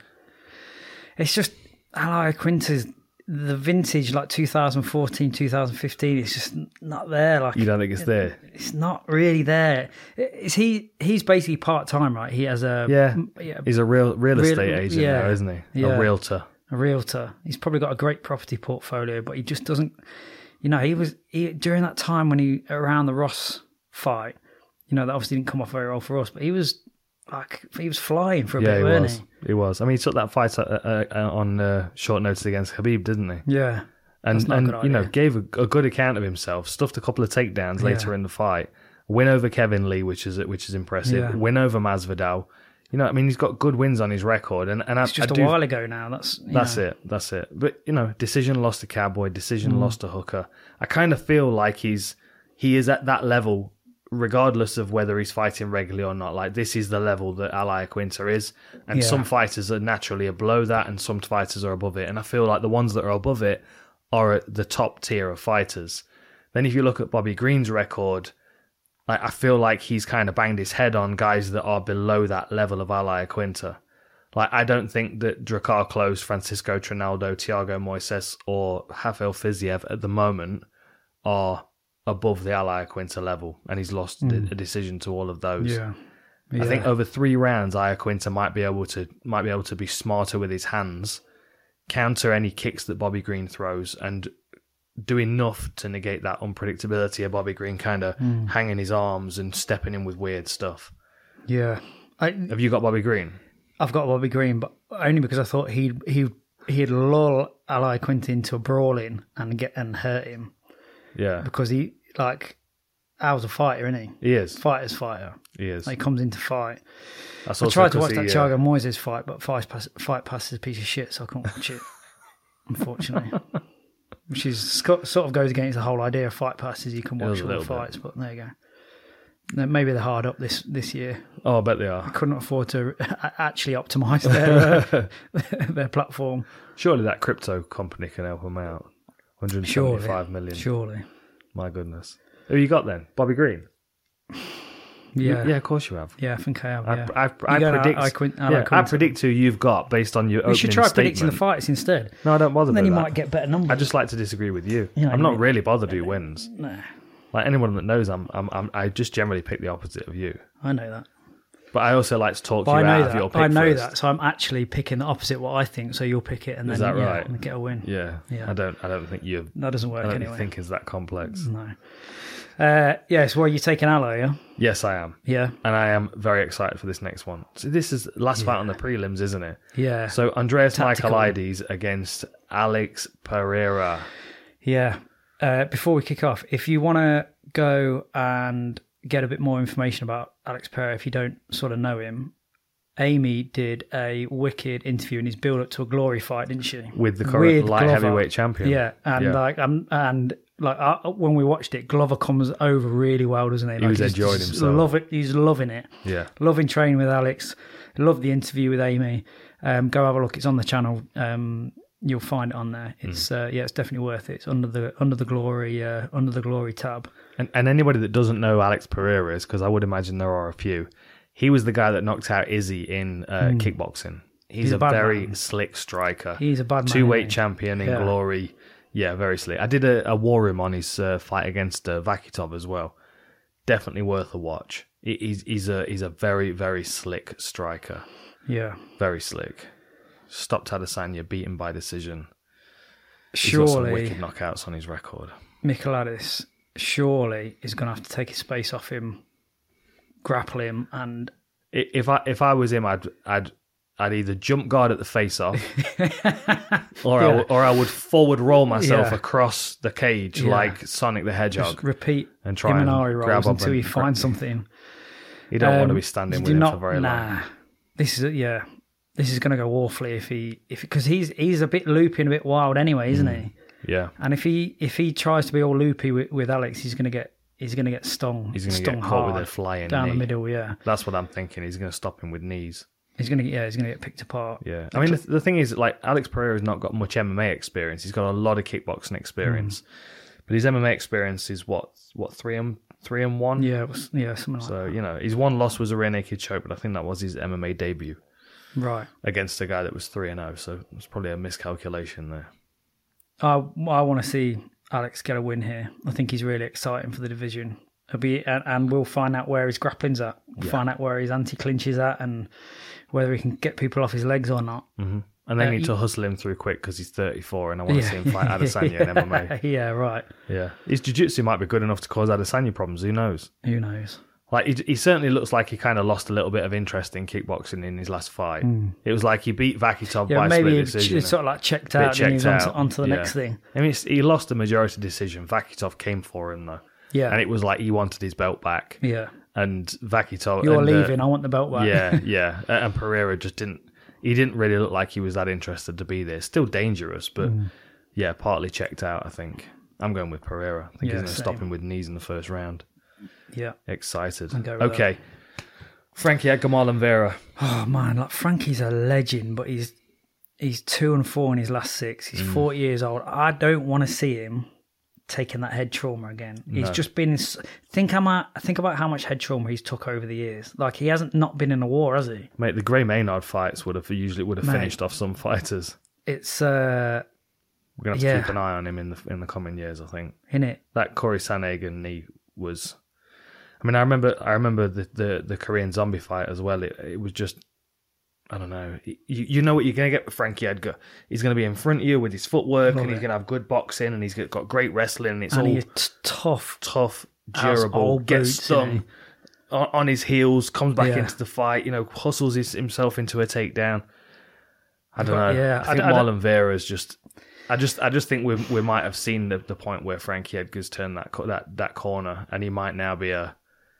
It's just Alaya Quinta's the vintage like two thousand fourteen, two thousand fifteen. It's just not there. Like You don't think it's there? it's not really there. Is he? He's basically part time, right? He has a Yeah. yeah, He's a real real Real- estate agent yeah. now, isn't he? Yeah. A realtor. a realtor. He's probably got a great property portfolio, but he just doesn't. You know, he was he, during that time when he around the Ross fight. You know, that obviously didn't come off very well for us, but he was like he was flying for a Yeah, bit, he wasn't was. He was. I mean, he took that fight uh, uh, uh, on uh, short notice against Khabib, didn't he? he? Yeah, And, That's not a and good you know, idea. gave a, a good account of himself. Stuffed a couple of takedowns later Yeah. in the fight. Win over Kevin Lee, which is which is impressive. Yeah. Win over Masvidal. You know, I mean, he's got good wins on his record, and and I, it's just I a do, while ago now. That's you That's know. it. That's it. But you know, decision lost to Cowboy. Decision Mm. lost to Hooker. I kind of feel like he's he is at that level, regardless of whether he's fighting regularly or not. Like this is the level that Alaya Quinta is, and Yeah. some fighters are naturally below that, and some fighters are above it. And I feel like the ones that are above it are at the top tier of fighters. Then if you look at Bobby Green's record, like I feel like he's kind of banged his head on guys that are below that level of Alaya Quinta. Like I don't think that Drakkar Klose, Francisco Trinaldo, Thiago Moises, or Rafael Fiziev at the moment are above the Alaya Quinta level, and he's lost Mm. a decision to all of those. Yeah. yeah. I think over three rounds, Alaya Quinta might be able to might be able to be smarter with his hands, counter any kicks that Bobby Green throws, and do enough to negate that unpredictability of Bobby Green kind of Mm. hanging his arms and stepping in with weird stuff. yeah. I, Have you got Bobby Green? I've got Bobby Green, but only because I thought he'd he he'd lull Alaya Quinta into a brawling and get and hurt him Yeah, because he like Al's a fighter, isn't he? he is. Fighter's fighter. He is. Like, he comes in to fight. That's I also tried to watch 'cause that he, uh, Thiago Moises fight, but fight pass, fight pass is a piece of shit, so I couldn't watch it. Unfortunately, which is sort of goes against the whole idea of fight passes. You can It was watch a all the little bit. fights, but there you go. No, maybe they're hard up this this year. Oh, I bet they are. Couldn't afford to actually optimise their uh, their platform. Surely that crypto company can help them out. one hundred seventy-five million. Surely. My goodness. Who you got then? Bobby Green? Yeah. Yeah, of course you have. Yeah, I think I have. I, Yeah. I, I, You go, predict. I- I quin- I yeah, like I Quinta. predict who you've got based on your You should opening try predicting the statement. fights instead. No, I don't bother. Then with you that. might get better numbers. I just like to disagree with you. You know, I'm not you- really bothered who wins. No, Like anyone that knows, I'm, I'm, I'm, I just generally pick the opposite of you. I know that. But I also like to talk But you I out know of your that. pick I know first. that. So I'm actually picking the opposite what I think. So you'll pick it and then Is that yeah, right? and get a win. Yeah. Yeah. I don't. I don't think you. That doesn't I work don't anyway. think it's that complex. No. Uh, yeah. So, well, you're taking Aloe, yeah? Yes, I am, Yeah. and I am very excited for this next one. So this is last fight on the prelims, isn't it? Yeah. So Andreas Tactical. Michaelides against Alex Pereira. Yeah. Uh, before we kick off, if you want to go and get a bit more information about Alex Pereira, if you don't sort of know him, Amy did a wicked interview in his build up to a glory fight, didn't she? With the current light Glover. heavyweight champion. Yeah, and Yeah. like um, and like uh, when we watched it, Glover comes over really well, doesn't he? Like, was he's enjoying just himself. Love it. He's loving it. Yeah. Loving training with Alex. Loved the interview with Amy. Um, go have a look. It's on the channel. Um, you'll find it on there. It's Hmm. uh, yeah, it's definitely worth it. It's under the under the glory uh, under the glory tab. And, and anybody that doesn't know Alex Pereira is, because I would imagine there are a few, he was the guy that knocked out Izzy in uh, kickboxing. He's, He's a a, bad very man. slick striker. He's a bad man, Two-weight isn't he? champion in Yeah. glory. Yeah, very slick. I did a, a war room on his uh, fight against uh, Vakitov as well. Definitely worth a watch. He- He's, he's, a, he's a very, very slick striker. Yeah. Very slick. Stopped Adesanya, beaten by decision. He's got some Surely, wicked knockouts on his record. Michailidis surely is going to have to take his space off him, grapple him, and I- If I if I was him, I'd I'd I'd either jump guard at the face off, or I, Yeah. w- or I would forward roll myself Yeah. across the cage Yeah. like Sonic the Hedgehog. just repeat And try and Imanari grab rolls up until and you find grab- something. You don't want to Um, be standing you with do him not, for very nah. long. This is yeah. This is going to go awfully if he if because he's he's a bit loopy and a bit wild anyway, isn't he? Yeah, And if he if he tries to be all loopy with, with Alex, he's going to get he's going to get stung. he's going to stung get caught hard with a flying down knee. the middle. Yeah, That's what I'm thinking. He's going to stop him with knees. he's going to yeah he's going to get picked apart. Yeah, I mean the, the thing is, like Alex Pereira's not got much M M A experience. He's got a lot of kickboxing experience, Mm. but his M M A experience is what what three and three and one. Yeah, it was, yeah, something like So you know, his one loss was a rear naked choke, but I think that was his M M A debut that. Right. against a guy that was three and zero. So it was probably a miscalculation there. I I want to see Alex get a win here. I think he's really exciting for the division. It'll be and, and we'll find out where his grappling's at. We'll Yeah. find out where his anti-clinch is at, and whether he can get people off his legs or not. Mm-hmm. And they Uh, need he- to hustle him through quick because he's thirty-four, and I want to Yeah. see him fight Adesanya in M M A. Yeah, right. Yeah, his jiu-jitsu might be good enough to cause Adesanya problems. Who knows? Who knows? Like he, he certainly looks like he kind of lost a little bit of interest in kickboxing in his last fight. It was like he beat Vakitov Hmm. Yeah, by maybe split he decision. sort of like checked Bit out and he was checked onto, out. onto the Yeah. next thing. I mean, it's, he lost the majority decision. Vakitov came for him though, Yeah, and it was like he wanted his belt back. yeah. And Vakitov, You're and, uh, leaving. I want the belt back. yeah, yeah. And Pereira just didn't. He didn't really look like he was that interested to be there. Still dangerous, but Hmm. yeah, partly checked out. I think I'm going with Pereira. I think Yeah, he's going to stop same. him with knees in the first round. yeah. Excited. I'll go with Okay. Frankie Edgar Marlon Oh man, like Frankie's a legend, but he's he's two and four in his last six. He's Mm. forty years old. I don't want to see him taking that head trauma again. He's No. just been. Think about think about how much head trauma he's took over the years. Like he hasn't not been in a war, has he? Mate, the Gray Maynard fights would have usually would have Mate. finished off some fighters. It's uh, We're gonna have to Yeah. keep an eye on him in the in the coming years. I think in it. that Corey Sandhagen knee was. I mean, I remember I remember the, the, the Korean zombie fight as well. It it was just. I don't know. You, you know what you're going to get with Frankie Edgar. He's going to be in front of you with his footwork, Love and he's it. going to have good boxing, and he's got got great wrestling, and it's And all he's t- tough. tough, As durable, old gets boots, stung isn't on, on his heels, comes back Yeah. into the fight, you know, hustles his, himself into a takedown. I don't But, know. yeah, I think I- I Marlon Vera's just. I just, I just think we we might have seen the, the point where Frankie Edgar's turned that co- that that corner, and he might now be a.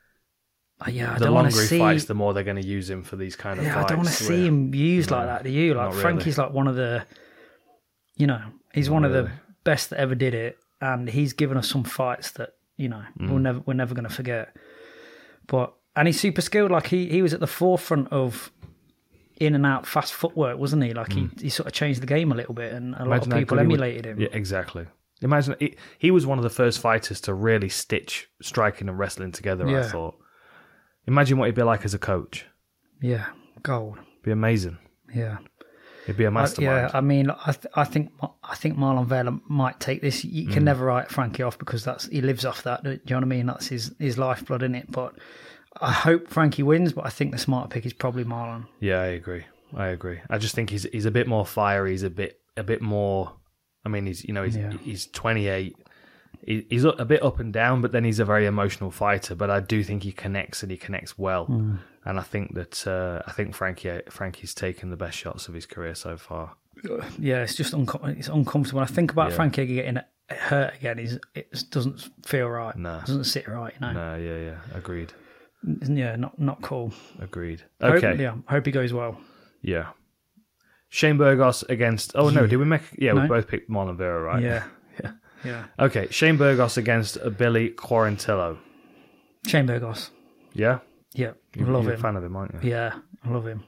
Uh, yeah, I The don't want longer to he see. fights, the more they're going to use him for these kind of Yeah, fights. I don't want to where- see him used like No, that. Do you? Like not really. Frankie's like one of the, you know, he's Not one of the really. best that ever did it, and he's given us some fights that you know Mm. we're never we're never going to forget. But and he's super skilled. Like he he was at the forefront of in and out fast footwork, wasn't he? Like he, he sort of changed the game a little bit, and a lot Mm. Imagine of how people good he would- emulated him. Yeah, exactly. Imagine he, he was one of the first fighters to really stitch striking and wrestling together. I Yeah. thought. Imagine what he'd be like as a coach. Yeah, gold. It'd be amazing. Yeah. He'd be a I- mastermind. yeah, I mean, I th- I think I think Marlon Vera might take this. You Mm. can never write Frankie off because that's he lives off that. Do you know what I mean? That's his his lifeblood in it. But I hope Frankie wins. But I think the smarter pick is probably Marlon. Yeah, I agree. I agree. I just think he's he's a bit more fiery. He's a bit a bit more. I mean, he's you know he's Yeah. he's twenty-eight. He, he's a bit up and down, but then he's a very emotional fighter. But I do think he connects and he connects well. Hmm. And I think that uh, I think Frankie Frankie's taken the best shots of his career so far. Yeah, it's just uncom- it's uncomfortable. When I think about Yeah. Frankie getting hurt again, he's, it just doesn't feel right. No. It doesn't sit right. You know. No, yeah, yeah, agreed, Yeah, not not cool. agreed. Hope- Okay, yeah, hope he goes well. yeah. Shane Burgos against. Oh no, Yeah. did we make? Yeah, we No. both picked Marlon Vera, right? Yeah, yeah. yeah. Okay, Shane Burgos against Billy Quarantillo. Shane Burgos. Yeah, Yeah, you, love you're him. a fan of him, aren't you? Yeah, I love him.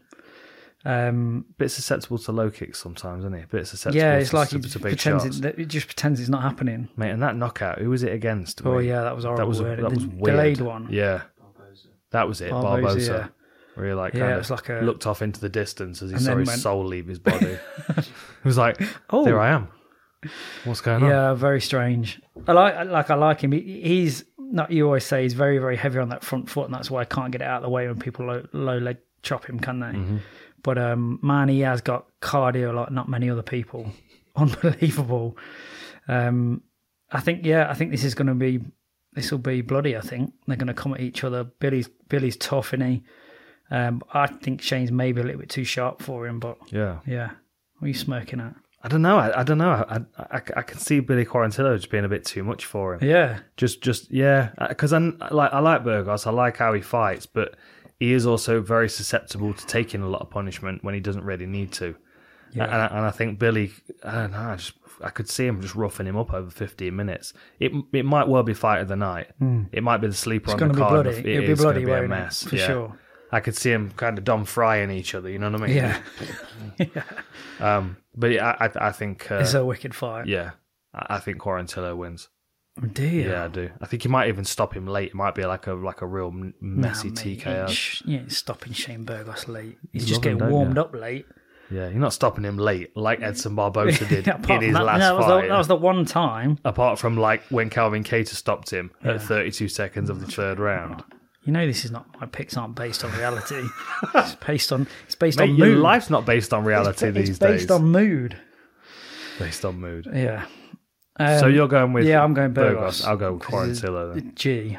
Um, Bit susceptible to low kicks sometimes, isn't he? Bit susceptible. yeah, it's to, like to, he to big pretends shots. it, it just pretends it's not happening. Mate, and that knockout, who was it against? Oh Wait, yeah, that was horrible. that was weird. that The was weird. delayed one. Yeah, that was it. Barboza, Barboza, yeah. where he like Yeah, kind it of was like a- looked off into the distance as he And saw then his went- soul leave his body. He was like, Oh. "There I am. What's going on?" Yeah, very strange. I like, I like, I like him. He, he's not. You always say he's very, very heavy on that front foot, and that's why I can't get it out of the way when people low, low leg chop him, can they? Mm-hmm. But um, man, he has got cardio like not many other people. Unbelievable. Um, I think, yeah, I think this is going to be, this will be bloody. I think they're going to come at each other. Billy's Billy's tough, isn't he? Um, I think Shane's maybe a little bit too sharp for him, but yeah, yeah. What are you smirking at? I don't know. I, I don't know. I, I I can see Billy Quarantillo just being a bit too much for him. Yeah, just just yeah. Because I like I like Burgos. I like how he fights, but he is also very susceptible to taking a lot of punishment when he doesn't really need to. Yeah. And, I, and I think Billy, I don't know. I, just, I could see him just roughing him up over fifteen minutes. It it might well be fight of the night. Mm. It might be the sleeper it's on the card. It's going to be bloody. It'll be bloody, be a won't mess it? For yeah. sure. I could see him kind of Dom frying each other. You know what I mean? Yeah. yeah. Um, but yeah, I I think uh, it's a wicked fight. Yeah, I think Quarantillo wins. Do you? Yeah, I do. I think he might even stop him late. It might be like a like a real messy nah, T K O. Yeah, stopping Shane Burgos late. He's You just love him, getting don't warmed you? up late. Yeah, you're not stopping him late like Edson Barbosa did Yeah, in apart his from that, last that was fight. The, that was the one time. Apart from like when Calvin Cater stopped him Yeah. at thirty-two seconds of the third round. You know, this is not my picks aren't based on reality. It's based on it's based Mate, on your mood. life's not based on reality it's, these it's based days. on mood. Based on mood. Yeah. Um, so you're going with yeah, I'm going Burgos. I'll go with Quarantillo then. G.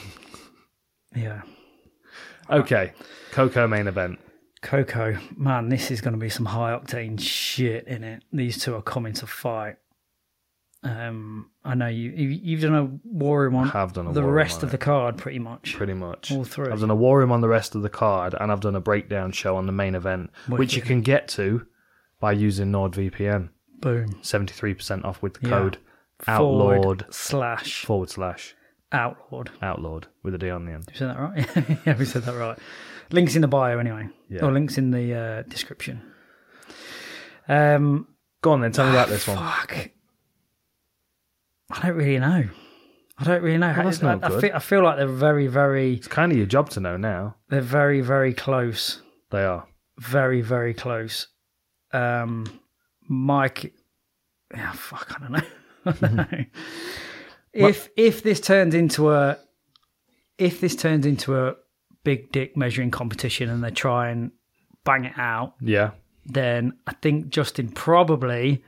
Yeah. Okay, Coco main event. Coco, man, this is going to be some high octane shit in it. These two are coming to fight. Um, I know you, you you've done a war room on I have done a the war room rest on of it. the card, pretty much. Pretty much. All three. I've done a war room on the rest of the card, and I've done a breakdown show on the main event, Wicked. which you can get to by using NordVPN. Boom. seventy-three percent off with the Yeah. code Forward outlawed slash forward slash outlawed. outlawed with a D on the end. You said that right? Yeah, we said that right. Links in the bio, anyway. Yeah. Or links in the uh, description. Um, Go on then, tell me about this one. Fuck. I don't really know. I don't really know. Well, that's I, not I, good. feel, I feel like they're very, very. It's kind of your job to know now. They're very, very close. They are. Very, very close. Um, Mike. Yeah, fuck. I don't know. I don't know. If if this turns into a, if this turns into a big dick measuring competition and they try and bang it out, Yeah. then I think Justin probably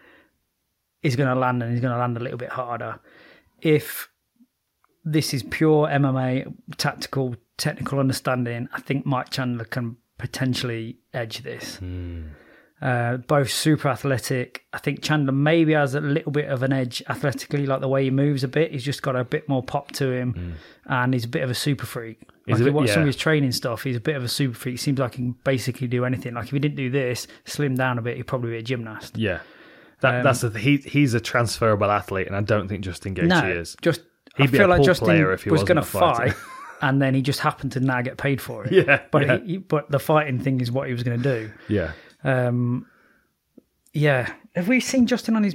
is going to land and he's going to land a little bit harder. If this is pure M M A, tactical, technical understanding, I think Mike Chandler can potentially edge this. Mm. Uh, both super athletic. I think Chandler maybe has a little bit of an edge athletically, like the way he moves a bit. He's just got a bit more pop to him, mm. and he's a bit of a super freak. Like Is if it, you watch yeah. some of his training stuff, he's a bit of a super freak. Seems like he can basically do anything. Like if he didn't do this, slim down a bit, he'd probably be a gymnast. Yeah. That, Um, that's the th- he. He's a transferable athlete, and I don't think Justin Gaethje no, is. just He'd I be feel a like pool Justin player if he was wasn't going a to fighter. fight, and then he just happened to now get paid for it. Yeah, but yeah. He, but the fighting thing is what he was going to do. Yeah. Um, yeah. Have we seen Justin on his?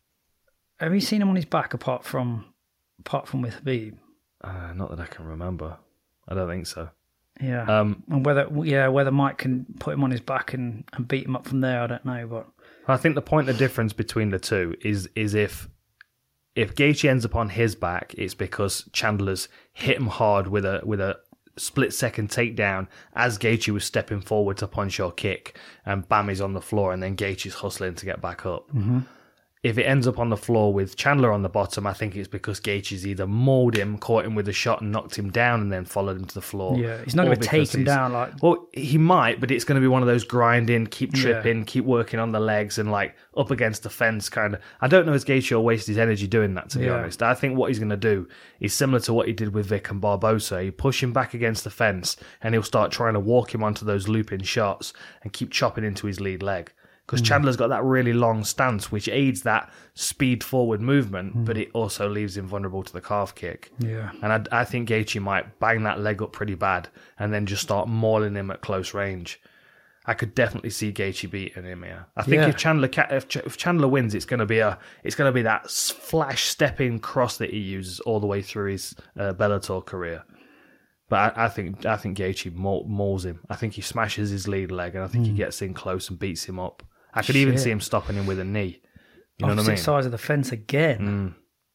Have we seen him on his back apart from apart from with Habib? Uh, not that I can remember. I don't think so. Yeah. Um, and whether yeah whether Mike can put him on his back and, and beat him up from there, I don't know. But I think the point of difference between the two is is if if Gaethje ends up on his back, it's because Chandler's hit him hard with a with a split second takedown as Gaethje was stepping forward to punch or kick, and bam, he's on the floor, and then Gaethje's hustling to get back up. Mm-hmm. If it ends up on the floor with Chandler on the bottom, I think it's because Gaethje's either mauled him, caught him with a shot and knocked him down and then followed him to the floor. yeah, he's not Or going to take because him he's- down like Well, he might, but it's going to be one of those grinding, keep Yeah. tripping, keep working on the legs and like up against the fence kind of. I don't know if Gaethje will waste his energy doing that, to be Yeah. honest. I think what he's going to do is similar to what he did with Vic and Barbosa. You push him back against the fence and he'll start trying to walk him onto those looping shots and keep chopping into his lead leg. Because Chandler's got that really long stance, which aids that speed forward movement, but it also leaves him vulnerable to the calf kick. yeah. And I, I think Gaethje might bang that leg up pretty bad and then just start mauling him at close range. I could definitely see Gaethje beating him here. I think Yeah. if Chandler ca- if, Ch- if Chandler wins, it's going to be a it's going to be that s- flash stepping cross that he uses all the way through his uh, Bellator career. But I, I think I think Gaethje maul- mauls him. I think he smashes his lead leg, and I think he gets in close and beats him up. I could even Shit. see him stopping him with a knee. You know Opposite what I mean? sides of the fence again.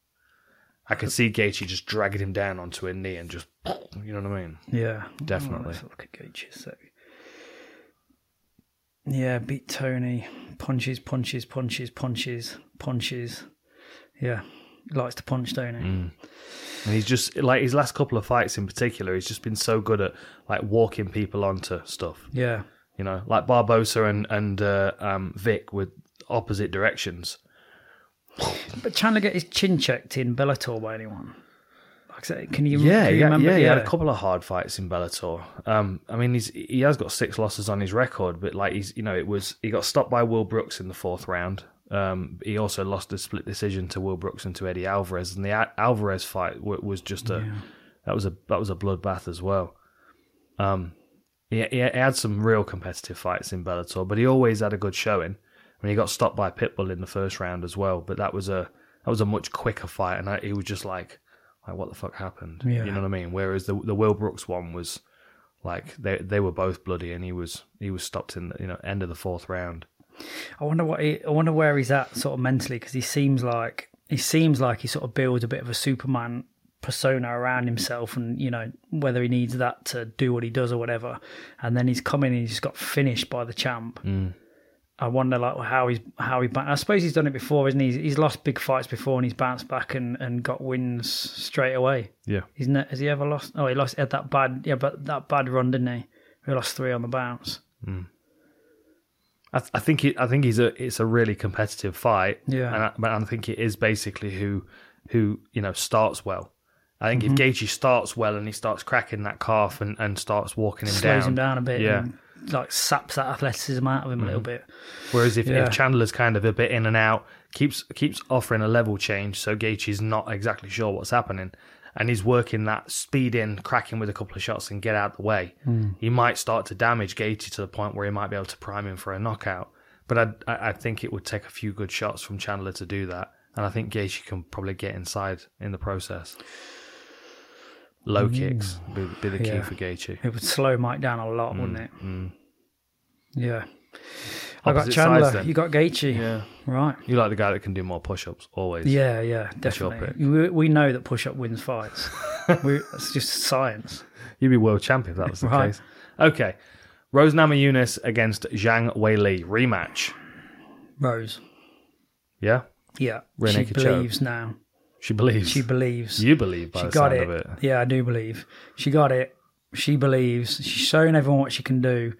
I could see Gaethje just dragging him down onto a knee and just, you know what I mean? Yeah, Definitely. Oh, let's look at Gaethje a sec. Yeah, beat Tony. Punches, punches, punches, punches, punches. Yeah, he likes to punch, don't he? Mm. And he's just, like, his last couple of fights in particular, he's just been so good at, like, walking people onto stuff. Yeah. You know, like Barbosa and, and uh, um, Vic with opposite directions. But Chandler get his chin checked in Bellator by anyone? Like, I said, can you, yeah, can you yeah, remember? Yeah, he yeah, had a couple of hard fights in Bellator. Um, I mean, he's he has got six losses on his record, but like he's, you know, it was he got stopped by Will Brooks in the fourth round. Um, he also lost a split decision to Will Brooks and to Eddie Alvarez, and the Al- Alvarez fight w- was just a yeah. that was a that was a bloodbath as well. Um, he, he had some real competitive fights in Bellator, but he always had a good showing. I mean, he got stopped by Pitbull in the first round as well, but that was a that was a much quicker fight, and I, he was just like, like, what the fuck happened? Yeah. You know what I mean? Whereas the the Will Brooks one was like they they were both bloody, and he was he was stopped in the, you know, end of the fourth round. I wonder what he, I wonder where he's at sort of mentally, because he seems like he seems like he sort of builds a bit of a Superman persona around himself, and you know whether he needs that to do what he does or whatever. And then he's come in and he's just got finished by the champ. Mm. I wonder like how he's how he. I suppose he's done it before, isn't he? He's, he's lost big fights before, and he's bounced back and, and got wins straight away. Yeah, he's ne- has he ever lost? Oh, he lost. He had that bad yeah, but that bad run, didn't he? He lost three on the bounce. Mm. I, th- I think he, I think he's a it's a really competitive fight. Yeah, and I, but I think it is basically who who you know starts well. I think mm-hmm. if Gaethje starts well and he starts cracking that calf and, and starts walking him slows down, slows him down a bit. Yeah. And, like saps that athleticism out of him mm-hmm. a little bit. Whereas if, yeah. if Chandler's kind of a bit in and out, keeps keeps offering a level change, so Gaethje's not exactly sure what's happening, and he's working that speed in, cracking with a couple of shots and get out the way, mm. he might start to damage Gaethje to the point where he might be able to prime him for a knockout. But I I think it would take a few good shots from Chandler to do that, and I think Gaethje can probably get inside in the process. Low mm. kicks would be the key yeah. for Gaethje. It would slow Mike down a lot, mm. wouldn't it? Mm. Yeah. Opposite I got Chandler, sides, you got Gaethje. Yeah. Right. You like the guy that can do more push-ups, always. Yeah, yeah, definitely. We, we know that push-up wins fights. we, it's just science. You'd be world champion if that was the right. case. Okay. Rose Namajunas against Zhang Weili. Rematch. Rose. Yeah? Yeah. Rear she naked believes choke. now. She believes. She believes. You believe by she the got sound it. of it. Yeah, I do believe. She got it. She believes. She's showing everyone what she can do.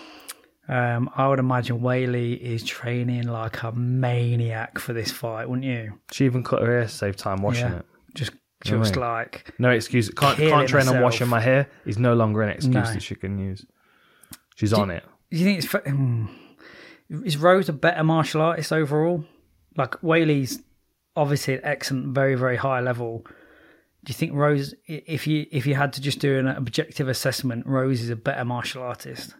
Um, I would imagine Weili is training like a maniac for this fight, wouldn't you? She even cut her hair to save time washing yeah. it. Just, You know just what I mean? like No excuse. Can't, killing can't train on herself. washing my hair is no longer an excuse No. that she can use. She's Do- on it. Do you think it's fa- mm, is Rose a better martial artist overall? Like Weili's obviously an excellent, very very high level. Do you think Rose, i- if you if you had to just do an objective assessment, Rose is a better martial artist?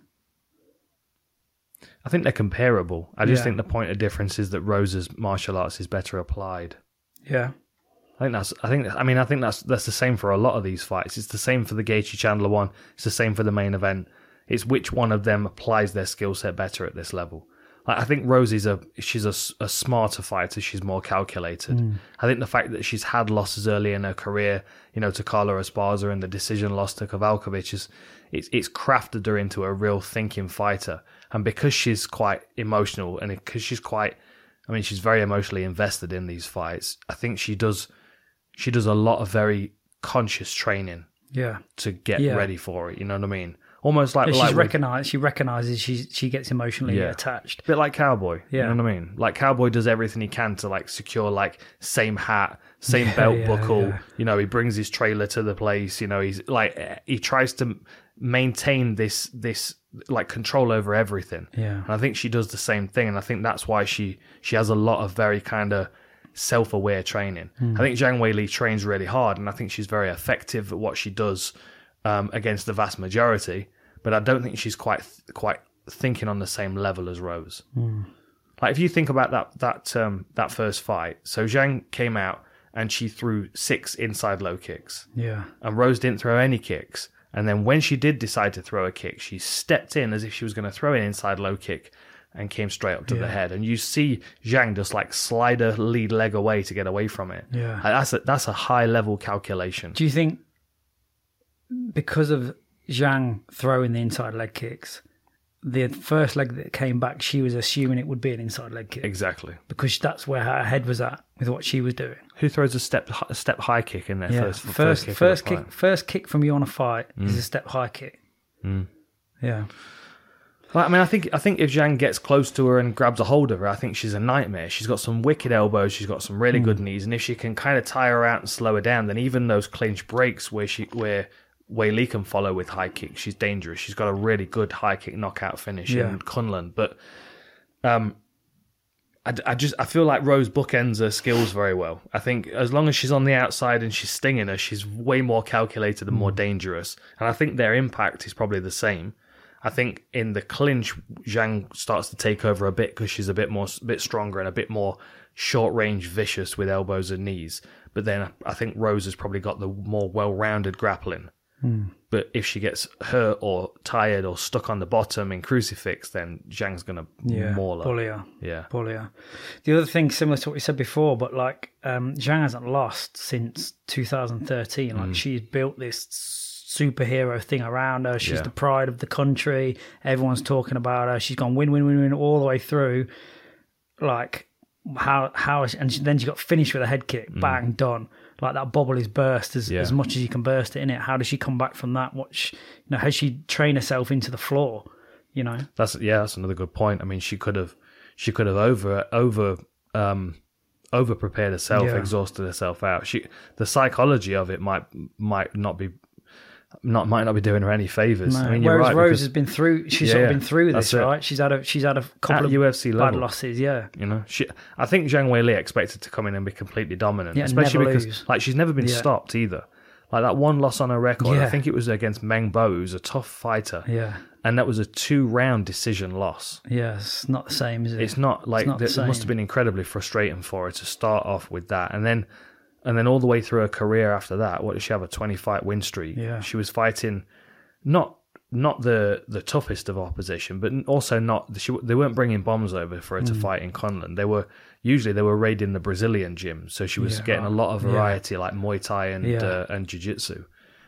I think they're comparable. I just Yeah. think the point of difference is that Rose's martial arts is better applied. Yeah, I think that's. I think. I mean. I think that's that's the same for a lot of these fights. It's the same for the Gaethje Chandler one. It's the same for the main event. It's which one of them applies their skill set better at this level. Like, I think Rosie's a she's a, a smarter fighter. She's more calculated. Mm. I think the fact that she's had losses early in her career, you know, to Carla Esparza and the decision loss to Kowalkiewicz, is it's it's crafted her into a real thinking fighter. And because she's quite emotional and because she's quite, I mean, she's very emotionally invested in these fights. I think she does. She does a lot of very conscious training yeah. to get Yeah. ready for it. You know what I mean? Almost like, Yeah, like she's with- recognized. She recognizes she she gets emotionally Yeah. attached. a bit like Cowboy. Yeah. You know what I mean? Like Cowboy does everything he can to like secure like same hat, same belt yeah, buckle. yeah. You know, he brings his trailer to the place. You know, he's like he tries to maintain this this like control over everything. Yeah. And I think she does the same thing, and I think that's why she she has a lot of very kind of self-aware training. Hmm. I think Zhang Weili trains really hard, and I think she's very effective at what she does um, against the vast majority. But I don't think she's quite quite thinking on the same level as Rose. Mm. Like if you think about that that um, that first fight, so Zhang came out and she threw six inside low kicks, Yeah. and Rose didn't throw any kicks. And then when she did decide to throw a kick, she stepped in as if she was going to throw an inside low kick and came straight up to Yeah. the head. And you see Zhang just like slide her lead leg away to get away from it. Yeah. And that's a, that's a high level calculation. Do you think because of Zhang throwing the inside leg kicks, the first leg that came back, she was assuming it would be an inside leg kick. Exactly. Because that's where her head was at with what she was doing. Who throws a step a step high kick in their Yeah. first First first kick? first of the kick, fight? first kick from you on a fight Mm. is a step high kick. Mm. Yeah. Well, I mean, I think I think if Zhang gets close to her and grabs a hold of her, I think she's a nightmare. She's got some wicked elbows. She's got some really Mm. good knees, and if she can kind of tire her out and slow her down, then even those clinch breaks where she where Wei Li can follow with high kicks, she's dangerous. She's got a really good high kick knockout finish Yeah. in Kunlun, but um, I, I just I feel like Rose bookends her skills very well. I think as long as she's on the outside and she's stinging her, she's way more calculated and more dangerous. And I think their impact is probably the same. I think in the clinch, Zhang starts to take over a bit because she's a bit more, a bit stronger and a bit more short range, vicious with elbows and knees. But then I think Rose has probably got the more well-rounded grappling. Mm. But if she gets hurt or tired or stuck on the bottom in crucifix, then Zhang's going to Yeah. maul her. Bully her. Yeah. Bully her. The other thing, similar to what you said before, but like um, Zhang hasn't lost since two thousand thirteen. Like Mm. she's built this superhero thing around her. She's Yeah. the pride of the country. Everyone's talking about her. She's gone win, win, win, win all the way through. Like how how and she, then she got finished with a head kick. Bang, done. Like that bubble is burst as, Yeah. as much as you can burst it in it. How does she come back from that? What she, you know? Has she trained herself into the floor? You know. That's yeah, that's another good point. I mean, she could have she could have over over um over prepared herself, Yeah. exhausted herself out. She the psychology of it might might not be not might not be doing her any favors. No. I mean, you're Whereas right, Rose because, has been through. She's Yeah, sort of yeah. been through That's this, it. right? She's had a she's had a couple At of U F C bad level. losses. Yeah, you know, she I think Zhang Wei Li expected to come in and be completely dominant, Yeah, and especially never because lose. like she's never been Yeah. stopped either. Like that one loss on her record, I Yeah. think it was against Meng Bo, who's a tough fighter, yeah, and that was a two-round decision loss. yeah. It's not the same, is it? It's not like not the it must same. have been incredibly frustrating for her to start off with that, and then and then all the way through her career after that. What did she have? A twenty-fight win streak. Yeah. She was fighting not not the the toughest of opposition, but also not she, they weren't bringing bombs over for her Mm. to fight in Kunlun. They were usually they were raiding the Brazilian gym, so she was Yeah. getting a lot of Yeah. variety like Muay Thai and Yeah. uh, and Jiu Jitsu.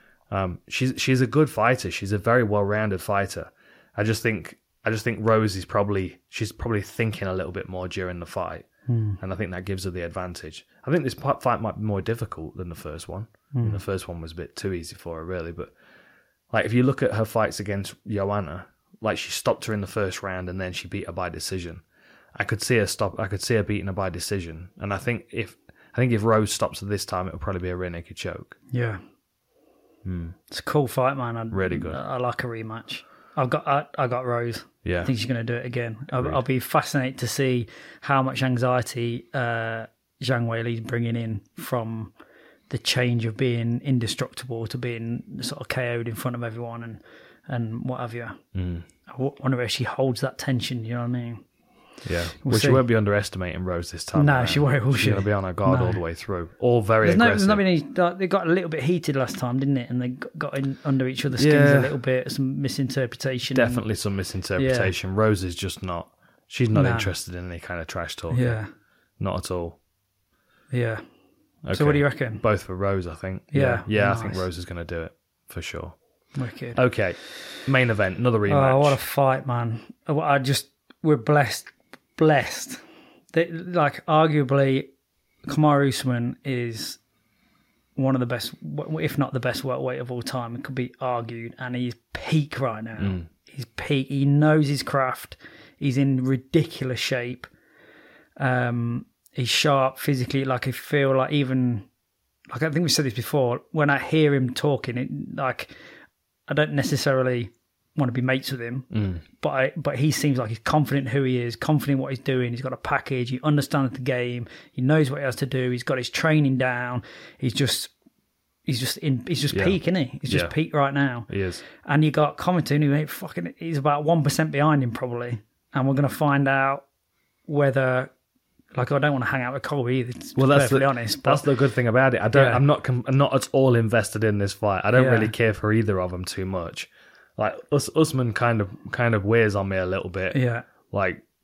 Um, she's she's a good fighter. She's a very well rounded fighter. I just think I just think Rose is probably she's probably thinking a little bit more during the fight, Hmm. and I think that gives her the advantage. I think this fight might be more difficult than the first one. I Hmm. mean, the first one was a bit too easy for her, really. But like if you look at her fights against Joanna, like she stopped her in the first round and then she beat her by decision. I could see her stop. I could see her beating her by decision, and I think if I think if Rose stops her this time, it'll probably be a rear naked choke. Yeah. Hmm. It's a cool fight, man. I, Really good. I, I like a rematch. I've got I, I got Rose. Yeah. I think she's going to do it again. I'll, Agreed. I'll be fascinated to see how much anxiety uh, Zhang Weili's bringing in from the change of being indestructible to being sort of K O'd in front of everyone and and what have you. Mm. I w- wonder if she holds that tension. You know what I mean? Yeah, We'll well, see. she won't be underestimating Rose this time. No, around. she won't, will She's she? going to be on her guard No. all the way through. All very There's no, aggressive. there's not been any. like, They got a little bit heated last time, didn't it? And they got got in under each other's skins Yeah. a little bit. Some misinterpretation. Definitely some misinterpretation. Rose is just not. She's not Nah. interested in any kind of trash talk. Yeah, Not at all. yeah. Okay. So what do you reckon? Both for Rose, I think. Yeah, Yeah, I nice. think Rose is going to do it for sure. Wicked. Okay. Main event, another rematch. Oh, what a fight, man! I just we're blessed, blessed. That, like arguably, Kamaru Usman is one of the best, if not the best welterweight of all time. It could be argued, and he's peak right now. Mm. He's peak. He knows his craft. He's in ridiculous shape. Um, he's sharp physically. Like I feel like even like I think we said this before. When I hear him talking, it like I don't necessarily want to be mates with him, Mm. but I, but he seems like he's confident who he is, confident what he's doing. He's got a package. He understands the game. He knows what he has to do. He's got his training down. He's just he's just in. He's just Yeah. peak, isn't he? He's just Yeah. peak right now. He is. And you got Covington, who ain't fucking he's about one percent behind him probably, and we're gonna find out whether. Like I don't want to hang out with Colby either. To Well, be that's perfectly the, honest. But that's the good thing about it. I don't. Yeah. I'm not. com- I'm not at all invested in this fight. I don't Yeah. really care for either of them too much. Like Us- Usman kind of kind of wears on me a little bit. yeah, Like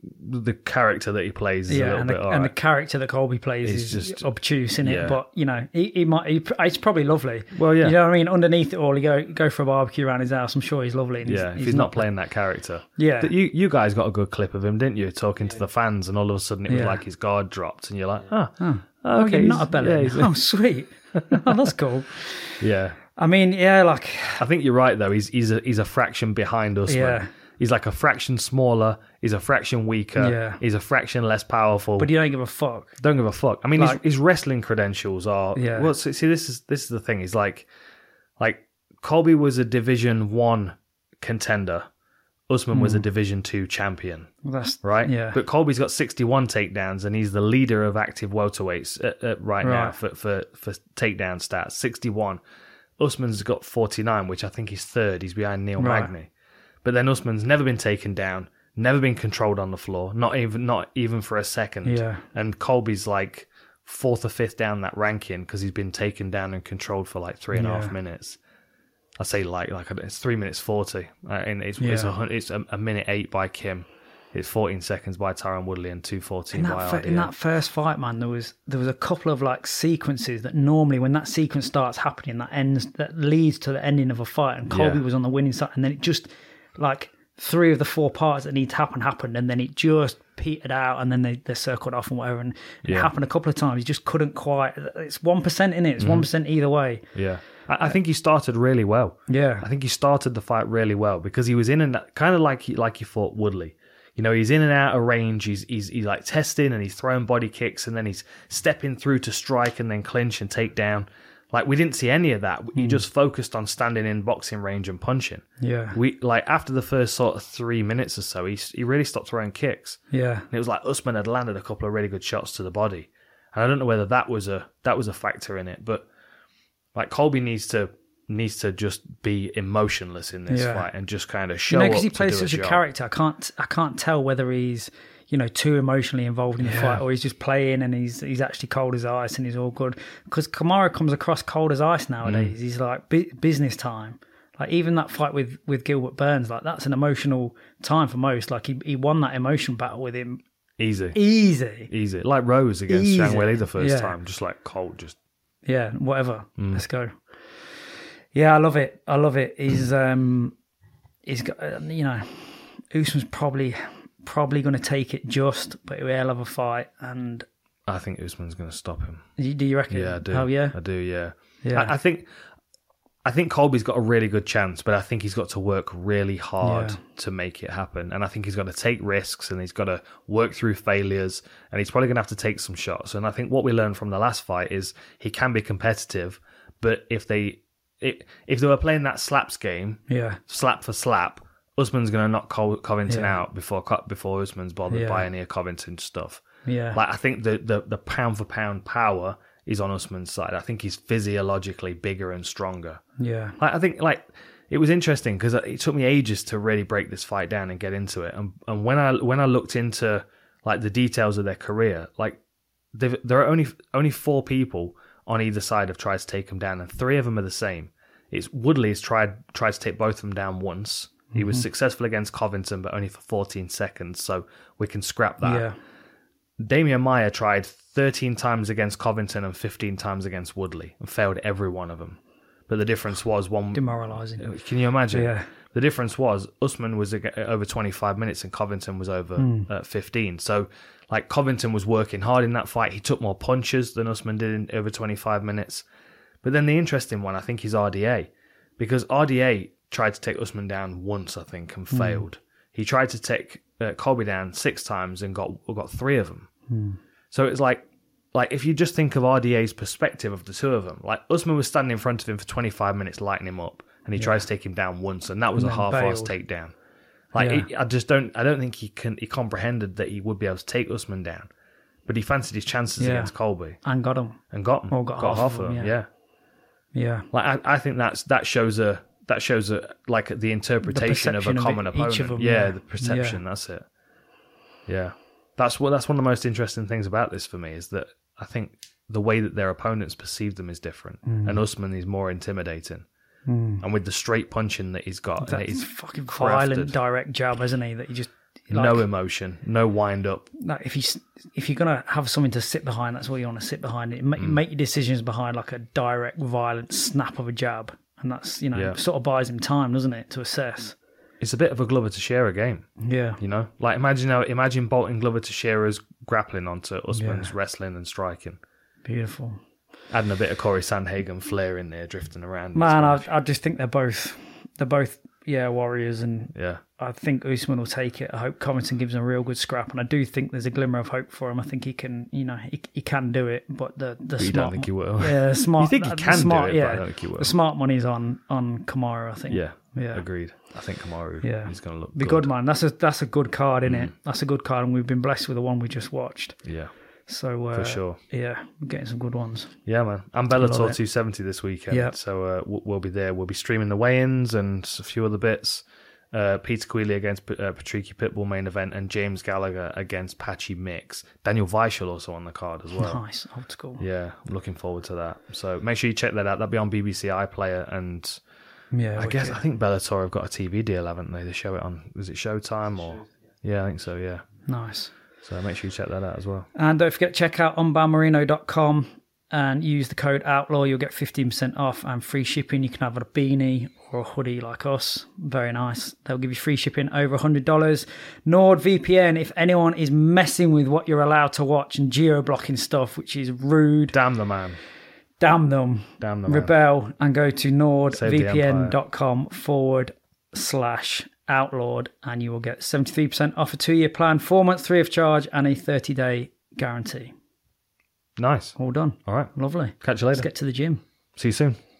the character that he plays is a yeah, little and bit the, all and right. the character that Colby plays He's is just- obtuse in it. yeah. But you know, he, he might. He, it's probably lovely. Well, yeah. You know what I mean? Underneath it all, you go go for a barbecue around his house. I'm sure he's lovely. And Yeah, he's, if he's, not playing that character. Yeah. That You you guys got a good clip of him, didn't you? Talking to the fans, and all of a sudden it was Yeah. like his guard dropped, and you're like, oh, Oh, okay, you're not a he's- belly. yeah, he's- oh, sweet. Oh, that's cool. yeah. I mean, yeah, like I think you're right though. He's he's a he's a fraction behind Usman. Yeah. He's like a fraction smaller. He's a fraction weaker. Yeah. He's a fraction less powerful. but you don't give a fuck. Don't give a fuck. I mean, Like- his, his wrestling credentials are. Yeah. Well, see, see, this is this is the thing. He's like, like Colby was a Division One contender. Usman was a Division Two champion, Well, that's right? Yeah. But Colby's got sixty-one takedowns, and he's the leader of active welterweights uh, uh, right, now Right. for for for takedown stats. sixty-one. Usman's got forty-nine, which I think is third. He's behind Neil Right. Magny. But then Usman's never been taken down, never been controlled on the floor, not even not even for a second. Yeah. And Colby's like fourth or fifth down that ranking because he's been taken down and controlled for like three and a half Yeah. minutes. I say like like it's three minutes forty, uh, and it's it's, a, Yeah. hun- it's a, a minute eight by Kim. It's fourteen seconds by Tyron Woodley and two fourteen in by that, fir- R D A. in that first fight, man, there was there was a couple of like sequences that normally when that sequence starts happening, that ends that leads to the ending of a fight, and Colby Yeah. was on the winning side, and then it just like three of the four parts that need to happen happened, and then it just petered out, and then they, they circled off and whatever, and it Yeah. happened a couple of times. You just couldn't quite. It's one percent in it. It's one percent either way. Yeah, I, I think he started really well. Yeah, I think he started the fight really well because he was in and kind of like he, like he fought Woodley. You know, he's in and out of range. He's he's he's like testing and he's throwing body kicks and then he's stepping through to strike and then clinch and take down. Like we didn't see any of that. He just focused on standing in boxing range and punching. yeah, We like after the first sort of three minutes or so, he he really stopped throwing kicks. yeah, And it was like Usman had landed a couple of really good shots to the body, and I don't know whether that was a that was a factor in it. But like Colby needs to needs to just be emotionless in this Yeah. fight and just kind of show you know, up because he to plays do such a job. character. I can't I can't tell whether he's you know too emotionally involved in the Yeah. fight or he's just playing and he's he's actually cold as ice and he's all good. Because Kamaru comes across cold as ice nowadays. Mm. He's like bu- business time. Like even that fight with, with Gilbert Burns, like that's an emotional time for most. Like he he won that emotion battle with him Easy, easy. easy, like Rose against Easy. Zhang Weili the first Yeah. time, just like cold, just Yeah, whatever. Mm. Let's go. Yeah, I love it. I love it. He's um, he's got uh, you know, Usman's probably probably going to take it just, but he'll have a fight. And I think Usman's going to stop him. do you- do you reckon? Yeah, I do. Oh yeah, I do. Yeah, yeah, I, I think. I think Colby's got a really good chance, but I think he's got to work really hard Yeah. to make it happen. And I think he's got to take risks and he's got to work through failures and he's probably going to have to take some shots. And I think what we learned from the last fight is he can be competitive, but if they if, if they were playing that slaps game, yeah, slap for slap, Usman's going to knock Col- Covington Yeah. out before Co- before Usman's bothered Yeah. by any of Covington's stuff. yeah, Like I think the, the, the pound for pound power is on Usman's side. I think he's physiologically bigger and stronger. yeah, Like, I think like it was interesting because it took me ages to really break this fight down and get into it. And and when I when I looked into like the details of their career, like they've- there are only only four people on either side have tried to take them down, and three of them are the same. It's Woodley has tried tried to take both of them down once. He was successful against Covington, but only for fourteen seconds, so we can scrap that. yeah, Damian Maia tried thirteen times against Covington and fifteen times against Woodley and failed every one of them. But the difference was one. demoralising. Can you imagine? Yeah. The difference was Usman was ag- over twenty-five minutes and Covington was over Hmm. uh, fifteen. So, like, Covington was working hard in that fight. He took more punches than Usman did in over twenty-five minutes. But then the interesting one, I think, is R D A. Because R D A tried to take Usman down once, I think, and Hmm. failed. He tried to take uh, Colby down six times and got got three of them. Hmm. So it's like, like if you just think of R D A's perspective of the two of them, like Usman was standing in front of him for twenty-five minutes, lighting him up, and he tries to take him down once, and that was And a then half-assed bailed. takedown. Like Yeah. it, I just don't, I don't think he can, he comprehended that he would be able to take Usman down, but he fancied his chances Yeah. against Colby And got him. and got him, Or got half of them, them. yeah. Yeah, Yeah, like I, I think that's that shows a that shows a like the interpretation of a perception of common it- opponent. each of them, yeah, yeah. the perception. That's it. Yeah, that's what that's one of the most interesting things about this for me is that I think the way that their opponents perceive them is different, Mm. and Usman is more intimidating. And with the straight punching that he's got, and that's he's fucking crafted. violent direct jab, isn't he? That he just Like, no emotion, no wind up. Like if you if you're gonna have something to sit behind, that's what you want to sit behind. It make, mm. make your decisions behind like a direct, violent snap of a jab, and that's you know yeah. sort of buys him time, doesn't it, to assess. It's a bit of a Glover Teixeira game. Yeah, you know, like imagine how imagine bolting Glover Teixeira's grappling onto Usman's yeah. wrestling and striking. Beautiful. Adding a bit of Corey Sandhagen flair in there, drifting around. Man, I, I just think they're both they're both yeah warriors, and yeah. I think Usman will take it. I hope Covington gives him a real good scrap, and I do think there's a glimmer of hope for him. I think he can, you know, he, he can do it. But the the but you smart, don't think he will. Yeah, smart. You think he can smart, do it? Yeah, but I don't think he will. The smart money's on on Kamaru. I think. Yeah, yeah, agreed. I think Kamaru. Yeah, he's going to look be good. good, man. That's a that's a good card, isn't mm. it? That's a good card, and we've been blessed with the one we just watched. Yeah. So uh, for sure, yeah, we're getting some good ones. Yeah, man. And Bellator two seventy this weekend. Yeah. So uh, we'll be there. We'll be streaming the weigh-ins and a few other bits. Uh, Peter Queally against uh, Patricky Pitbull main event, and James Gallagher against Patchy Mix. Daniel Weichel also on the card as well. Nice, old school. Yeah, I'm looking forward to that. So make sure you check that out. That'll be on B B C iPlayer, and yeah, I guess I think Bellator have got a T V deal, haven't they? They show it on. Is it Showtime or? Yeah, I think so. Yeah. Nice. So make sure you check that out as well. And don't forget to check out unbound merino dot com and use the code OUTLAW. You'll get fifteen percent off and free shipping. You can have a beanie or a hoodie like us. Very nice. They'll give you free shipping over one hundred dollars. NordVPN, if anyone is messing with what you're allowed to watch and geo-blocking stuff, which is rude. Damn the man. Damn them. Damn them. Rebel and go to nordvpn dot com forward slash outlawed and you will get seventy-three percent off a two-year plan, four months free of charge, and a thirty-day guarantee. Nice. All done. All right. Lovely. Catch you later. Let's get to the gym. See you soon.